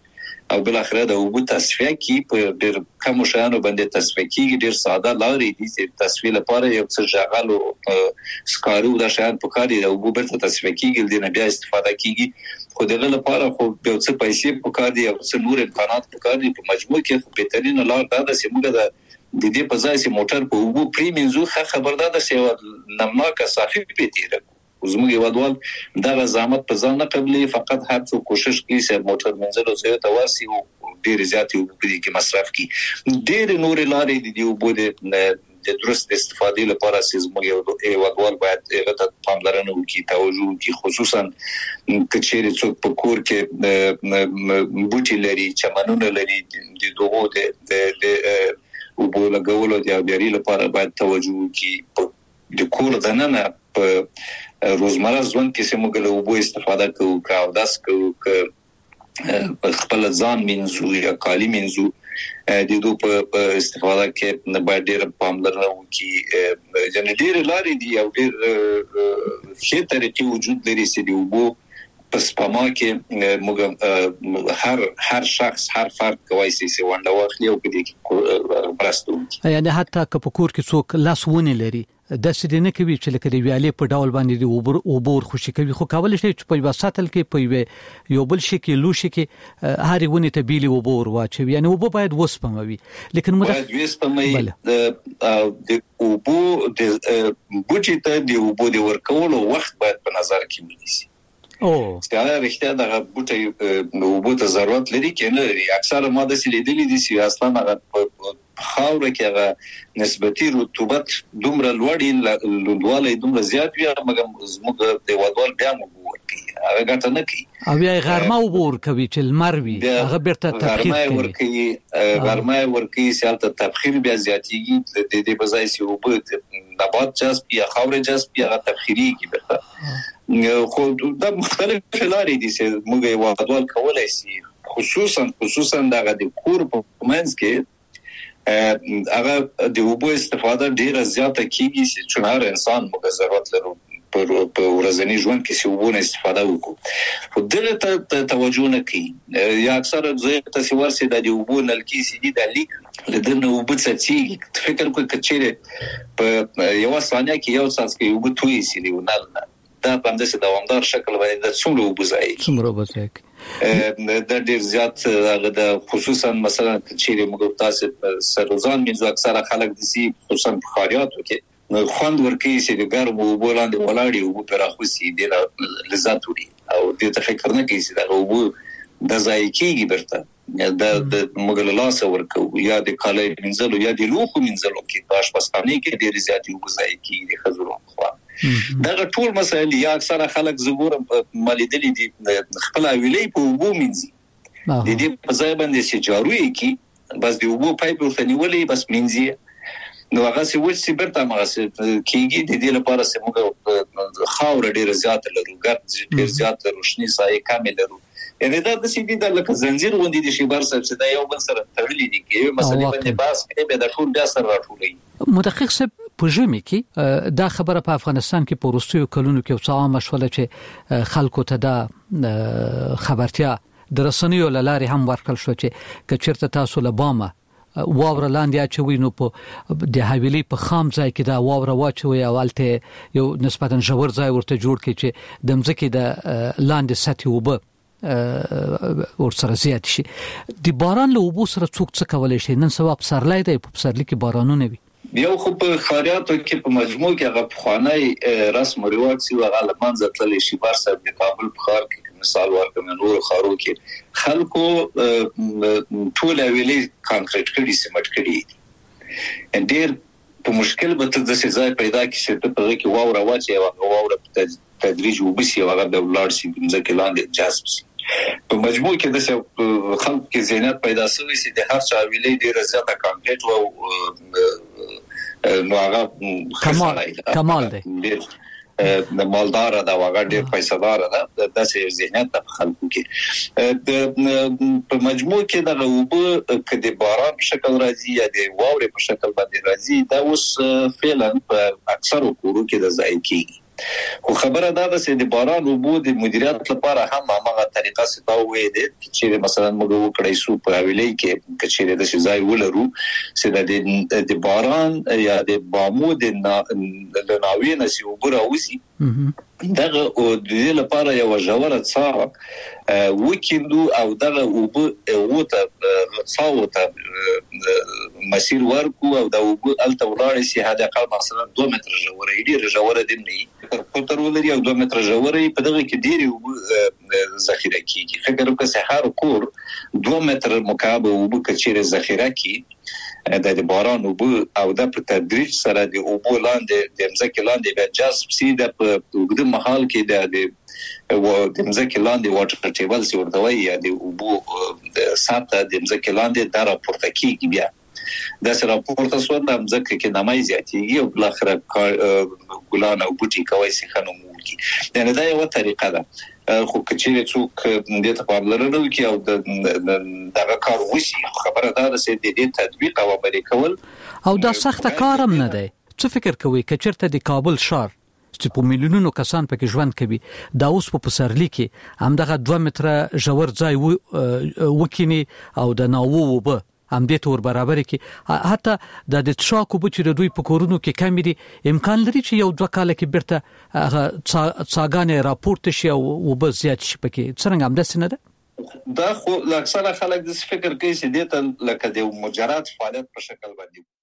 او بل اخره د اوبو تصفیه کی په ډیر کم شانو باندې تصفیه کی ډیر ساده لارې دي چې تصفیه لپاره یو څه ژغل او سکارو د شان په کار دی د اوبو برته تصفیه کیږي د نه بیا استفاده کیږي خو دغه لپاره خو یو څه پیسې په کار دي او څه نور امکانات په کار دي په مجموع کې خو بهترین لار دا ده چې موږ د د دې په ځای چې موټر په اوبو پری منځو خبردار ده چې نمناکه صافي پیتیره زموږ یوادوال دا زحمت په ځان نه قبلي فقط هر څو کوشش کوي چې موټر منځلو ځای ته ورسي او ډیر زیات یو په دې کې مصرف کوي ډیر نور لارې دي او بده د درست استفادې لپاره چې زموږ یوادوال باید هغه ته پاملرنه وکړي توجه وکړي خصوصا کچېرې څوک په کور کې بوټي لري چمنونه لري د دوغو د او بوله غولو د بیاري لپاره باید توجه وکړي د کور دننه په روزمره ژوند کې سمګه له اوبو استفاده کوو کاو داس کوو ک خپل ځان منځو یا کالی منځو د دوی په استفاده کې نه باید ډېر پاملرنه وکړي جن ډېر لارې دي او ډېر ښه طریقې وجود لري چې د اوبو پس پما کې موږ هر هر شخص هر فرد کوي چې ونده واخلي او په دې کې برستو یعنی حتی که په کور کې څوک لاس ونی لري د سړي نه کوي چې لکه دی ویالې په ډول باندې دی اوبر اوبر خوشي کوي خو کول شي چې په وساتل کې په یو بل شي کې لو شي کې هاري ونی ته بیلی اوبر واچي یعنی اوبو باید وسپموي لیکن موږ باید وسپموي د اوبو د بوټي ته د اوبو د ورکولو وخت باید په نظر کې ونیسي او ستاره رښتیا دغه بوټي نو اوبو ته ضرورت لري کې نه لري اکثره ماده سي لیدلې دي چې اصلا هغه خاوره کې هغه نسبتي رطوبت دومره لوړی لوندواله دومره زیات وي مګر زموږ د وادوال بیا مو ورکی هغه ګټه نه کوي او بیا غرمه وبور کوي چې المر وي هغه بیرته تبخیر کوي ورکی غرمه ورکی سیالته تبخیر بیا زیاتیږي د دې په ځای چې وبو نبات جذب یا خاوره جذب یا تبخیری کی بیرته خو د مختلف لارې دي چې موږ وادوال کولای شي خصوصا خصوصا دغه د کور په منځ کې هغه د اوبو استفاده ډیره زیاته کیږي چې څنګه انسان موږ ضرورت لرو په ورځنی ژوند کې چې اوبو استفاده وکړو خو دغه ته توجه نه کوي یا اکثره ځای ته ورسي د اوبو نلکی سي دي د لیک لدنه اوبو څخه فکر کوي کچېره په یو ثانیه کې یو څاڅ کې اوبو توي سي دی ونل دا په همدې دوامدار شکل باندې د څومره اوبو ځای څومره اوبو ځای د ډیر زیات هغه د خصوصا مثلا چې موږ تاسو سروزان منځو اکثره خلک د سي خصوصا بخاریاتو کې نو خوند ورکي چې د ګرم اوبو لاندې ولاړی او پر اخوسي د لذت وري او د تفکر نه کوي چې دا اوبو د ځای کېږي برته د د موږ له لاس ورکو یا د کالای منځلو یا د لوخو منځلو کې پاش پستانه کې ډیر زیات اوبو ځای کېږي د خزرو خو دا ټول مسایل یا اکثره خلک زګورم مالیدلی دي خپل ویلې په وګو منځي د دې په ځای باندې چې جاروي کی بس دی وګو پایپ ورته نیولې بس منځي نو هغه څه وڅ برته هغه کیږي د دې لپاره چې موږ خاور ډیر زیات لرو ګرد ډیر زیات روشنی سایه کامل لرو یعنی دا د سې دي د لکه زنجیر غوندي د شیبر سره چې دا یو بل سره تړلې دي کې مسلې باندې باس کې به د ټول بیا سره راټولې مدقق څه په ژمي کې دا خبره په افغانستان کې په وروستیو کلونو کې څه عامه شوله چې خلکو ته دا خبرتیا د رسنیو لارې هم ورکړل شو چې کچرته تاسو له بامه واوره لاندې اچوي نو په د حویلي په خام ځای کې دا واوره واچوي اولته یو نسبتا ژور ځای ورته جوړ کړي چې د مځکې د لاندې سطح وب ور سره زیات شي د باران له وبو سره څوک څه کولای شي نن سبا په سرلای دی په سرلی کې بارانونه وي یو خو په خاریاتو کې په مجموع کې هغه پخوانی رسم او رواج سی هغه لمنځه تللی شي بار صاحب د کابل په ښار کې مثال ورکوم نور خارو کې خلکو ټول ویلي کانکریټ کړي سیمټ کړي ډېر په مشکل به ته د ځای پیدا کی چې ته په کې واوره واچي او واوره په تدریج وبسي هغه د ولار سي د ځکه لاندې جذب سي په مجموع کې د خلکو کې ذهنیت پیدا شوی چې د هر چا ویلي ډېر زیاته کانکریټ او نو هغه کمال کمال دی د مالدار دا هغه ډېر پیسې دار ده د څه ذهنیت په خلکو کې د په مجموع کې د اوبو کدي باران په شکل راځي یا د واورې په شکل باندې راځي دا اوس فعلا په اکثر کورو کې د ځای کېږي خو خبره دا ده چې د باران او بو د مدیریت لپاره هم هغه طریقه ستاوي دي چې مثلا موږ وکړای سو په حواله کې چې د شي ولرو چې د باران یا د بامو د ناوینه سی وبره وسی دغه او د دې لپاره یو ژوره څا وکیندو او دغه او وته څاوته مسیر ورکو او د او الته ولاړ سي هدا قال مثلا دوه متر ژوره ډیر ژوره دي نه په تر ولري او دوه متر ژوره په دغه کې ډیر او ذخیره کیږي فکر وکړه چې هر کور دوه متر مکعب او بکچې ذخیره کی د باران او او د په تدریج سره د او لاندې د مزکه لاندې به جذب سي د په وګړي محل کې د و د مزکه لاندې واټر ټیبل سي ورته وایي د او ساته د مزکه لاندې د راپورته کیږي بیا د سره راپورته سو د مزکه کې نمای زیاتیږي او بل اخر ګلان او بوټي کوي سي خنومول کی یعنی دا یو طریقه ده خو کچې څوک د ته په لرلو کې او د دغه کار وشي خبره دا ده چې د دې تطبیق او عملي کول او دا سخت کارم نه دی څه فکر کوي کچرته د کابل شهر چې په میلیونونو کسان پکې ژوند کوي دا اوس په پسرلی کې هم دغه دوه متره ژور ځای وکینی او د ناوو وب هم دې تور برابر کې حتی د د تشاکو بچ د دوی په کورونو کې کم دي امکان لري چې یو دوه کال کې برته هغه څاګانې راپورټ شي او وب زیات شي پکې څنګه هم داسې نه ده دا خو اکثره خلک د فکر کوي چې دې ته لکه د مجرد فعالیت په شکل باندې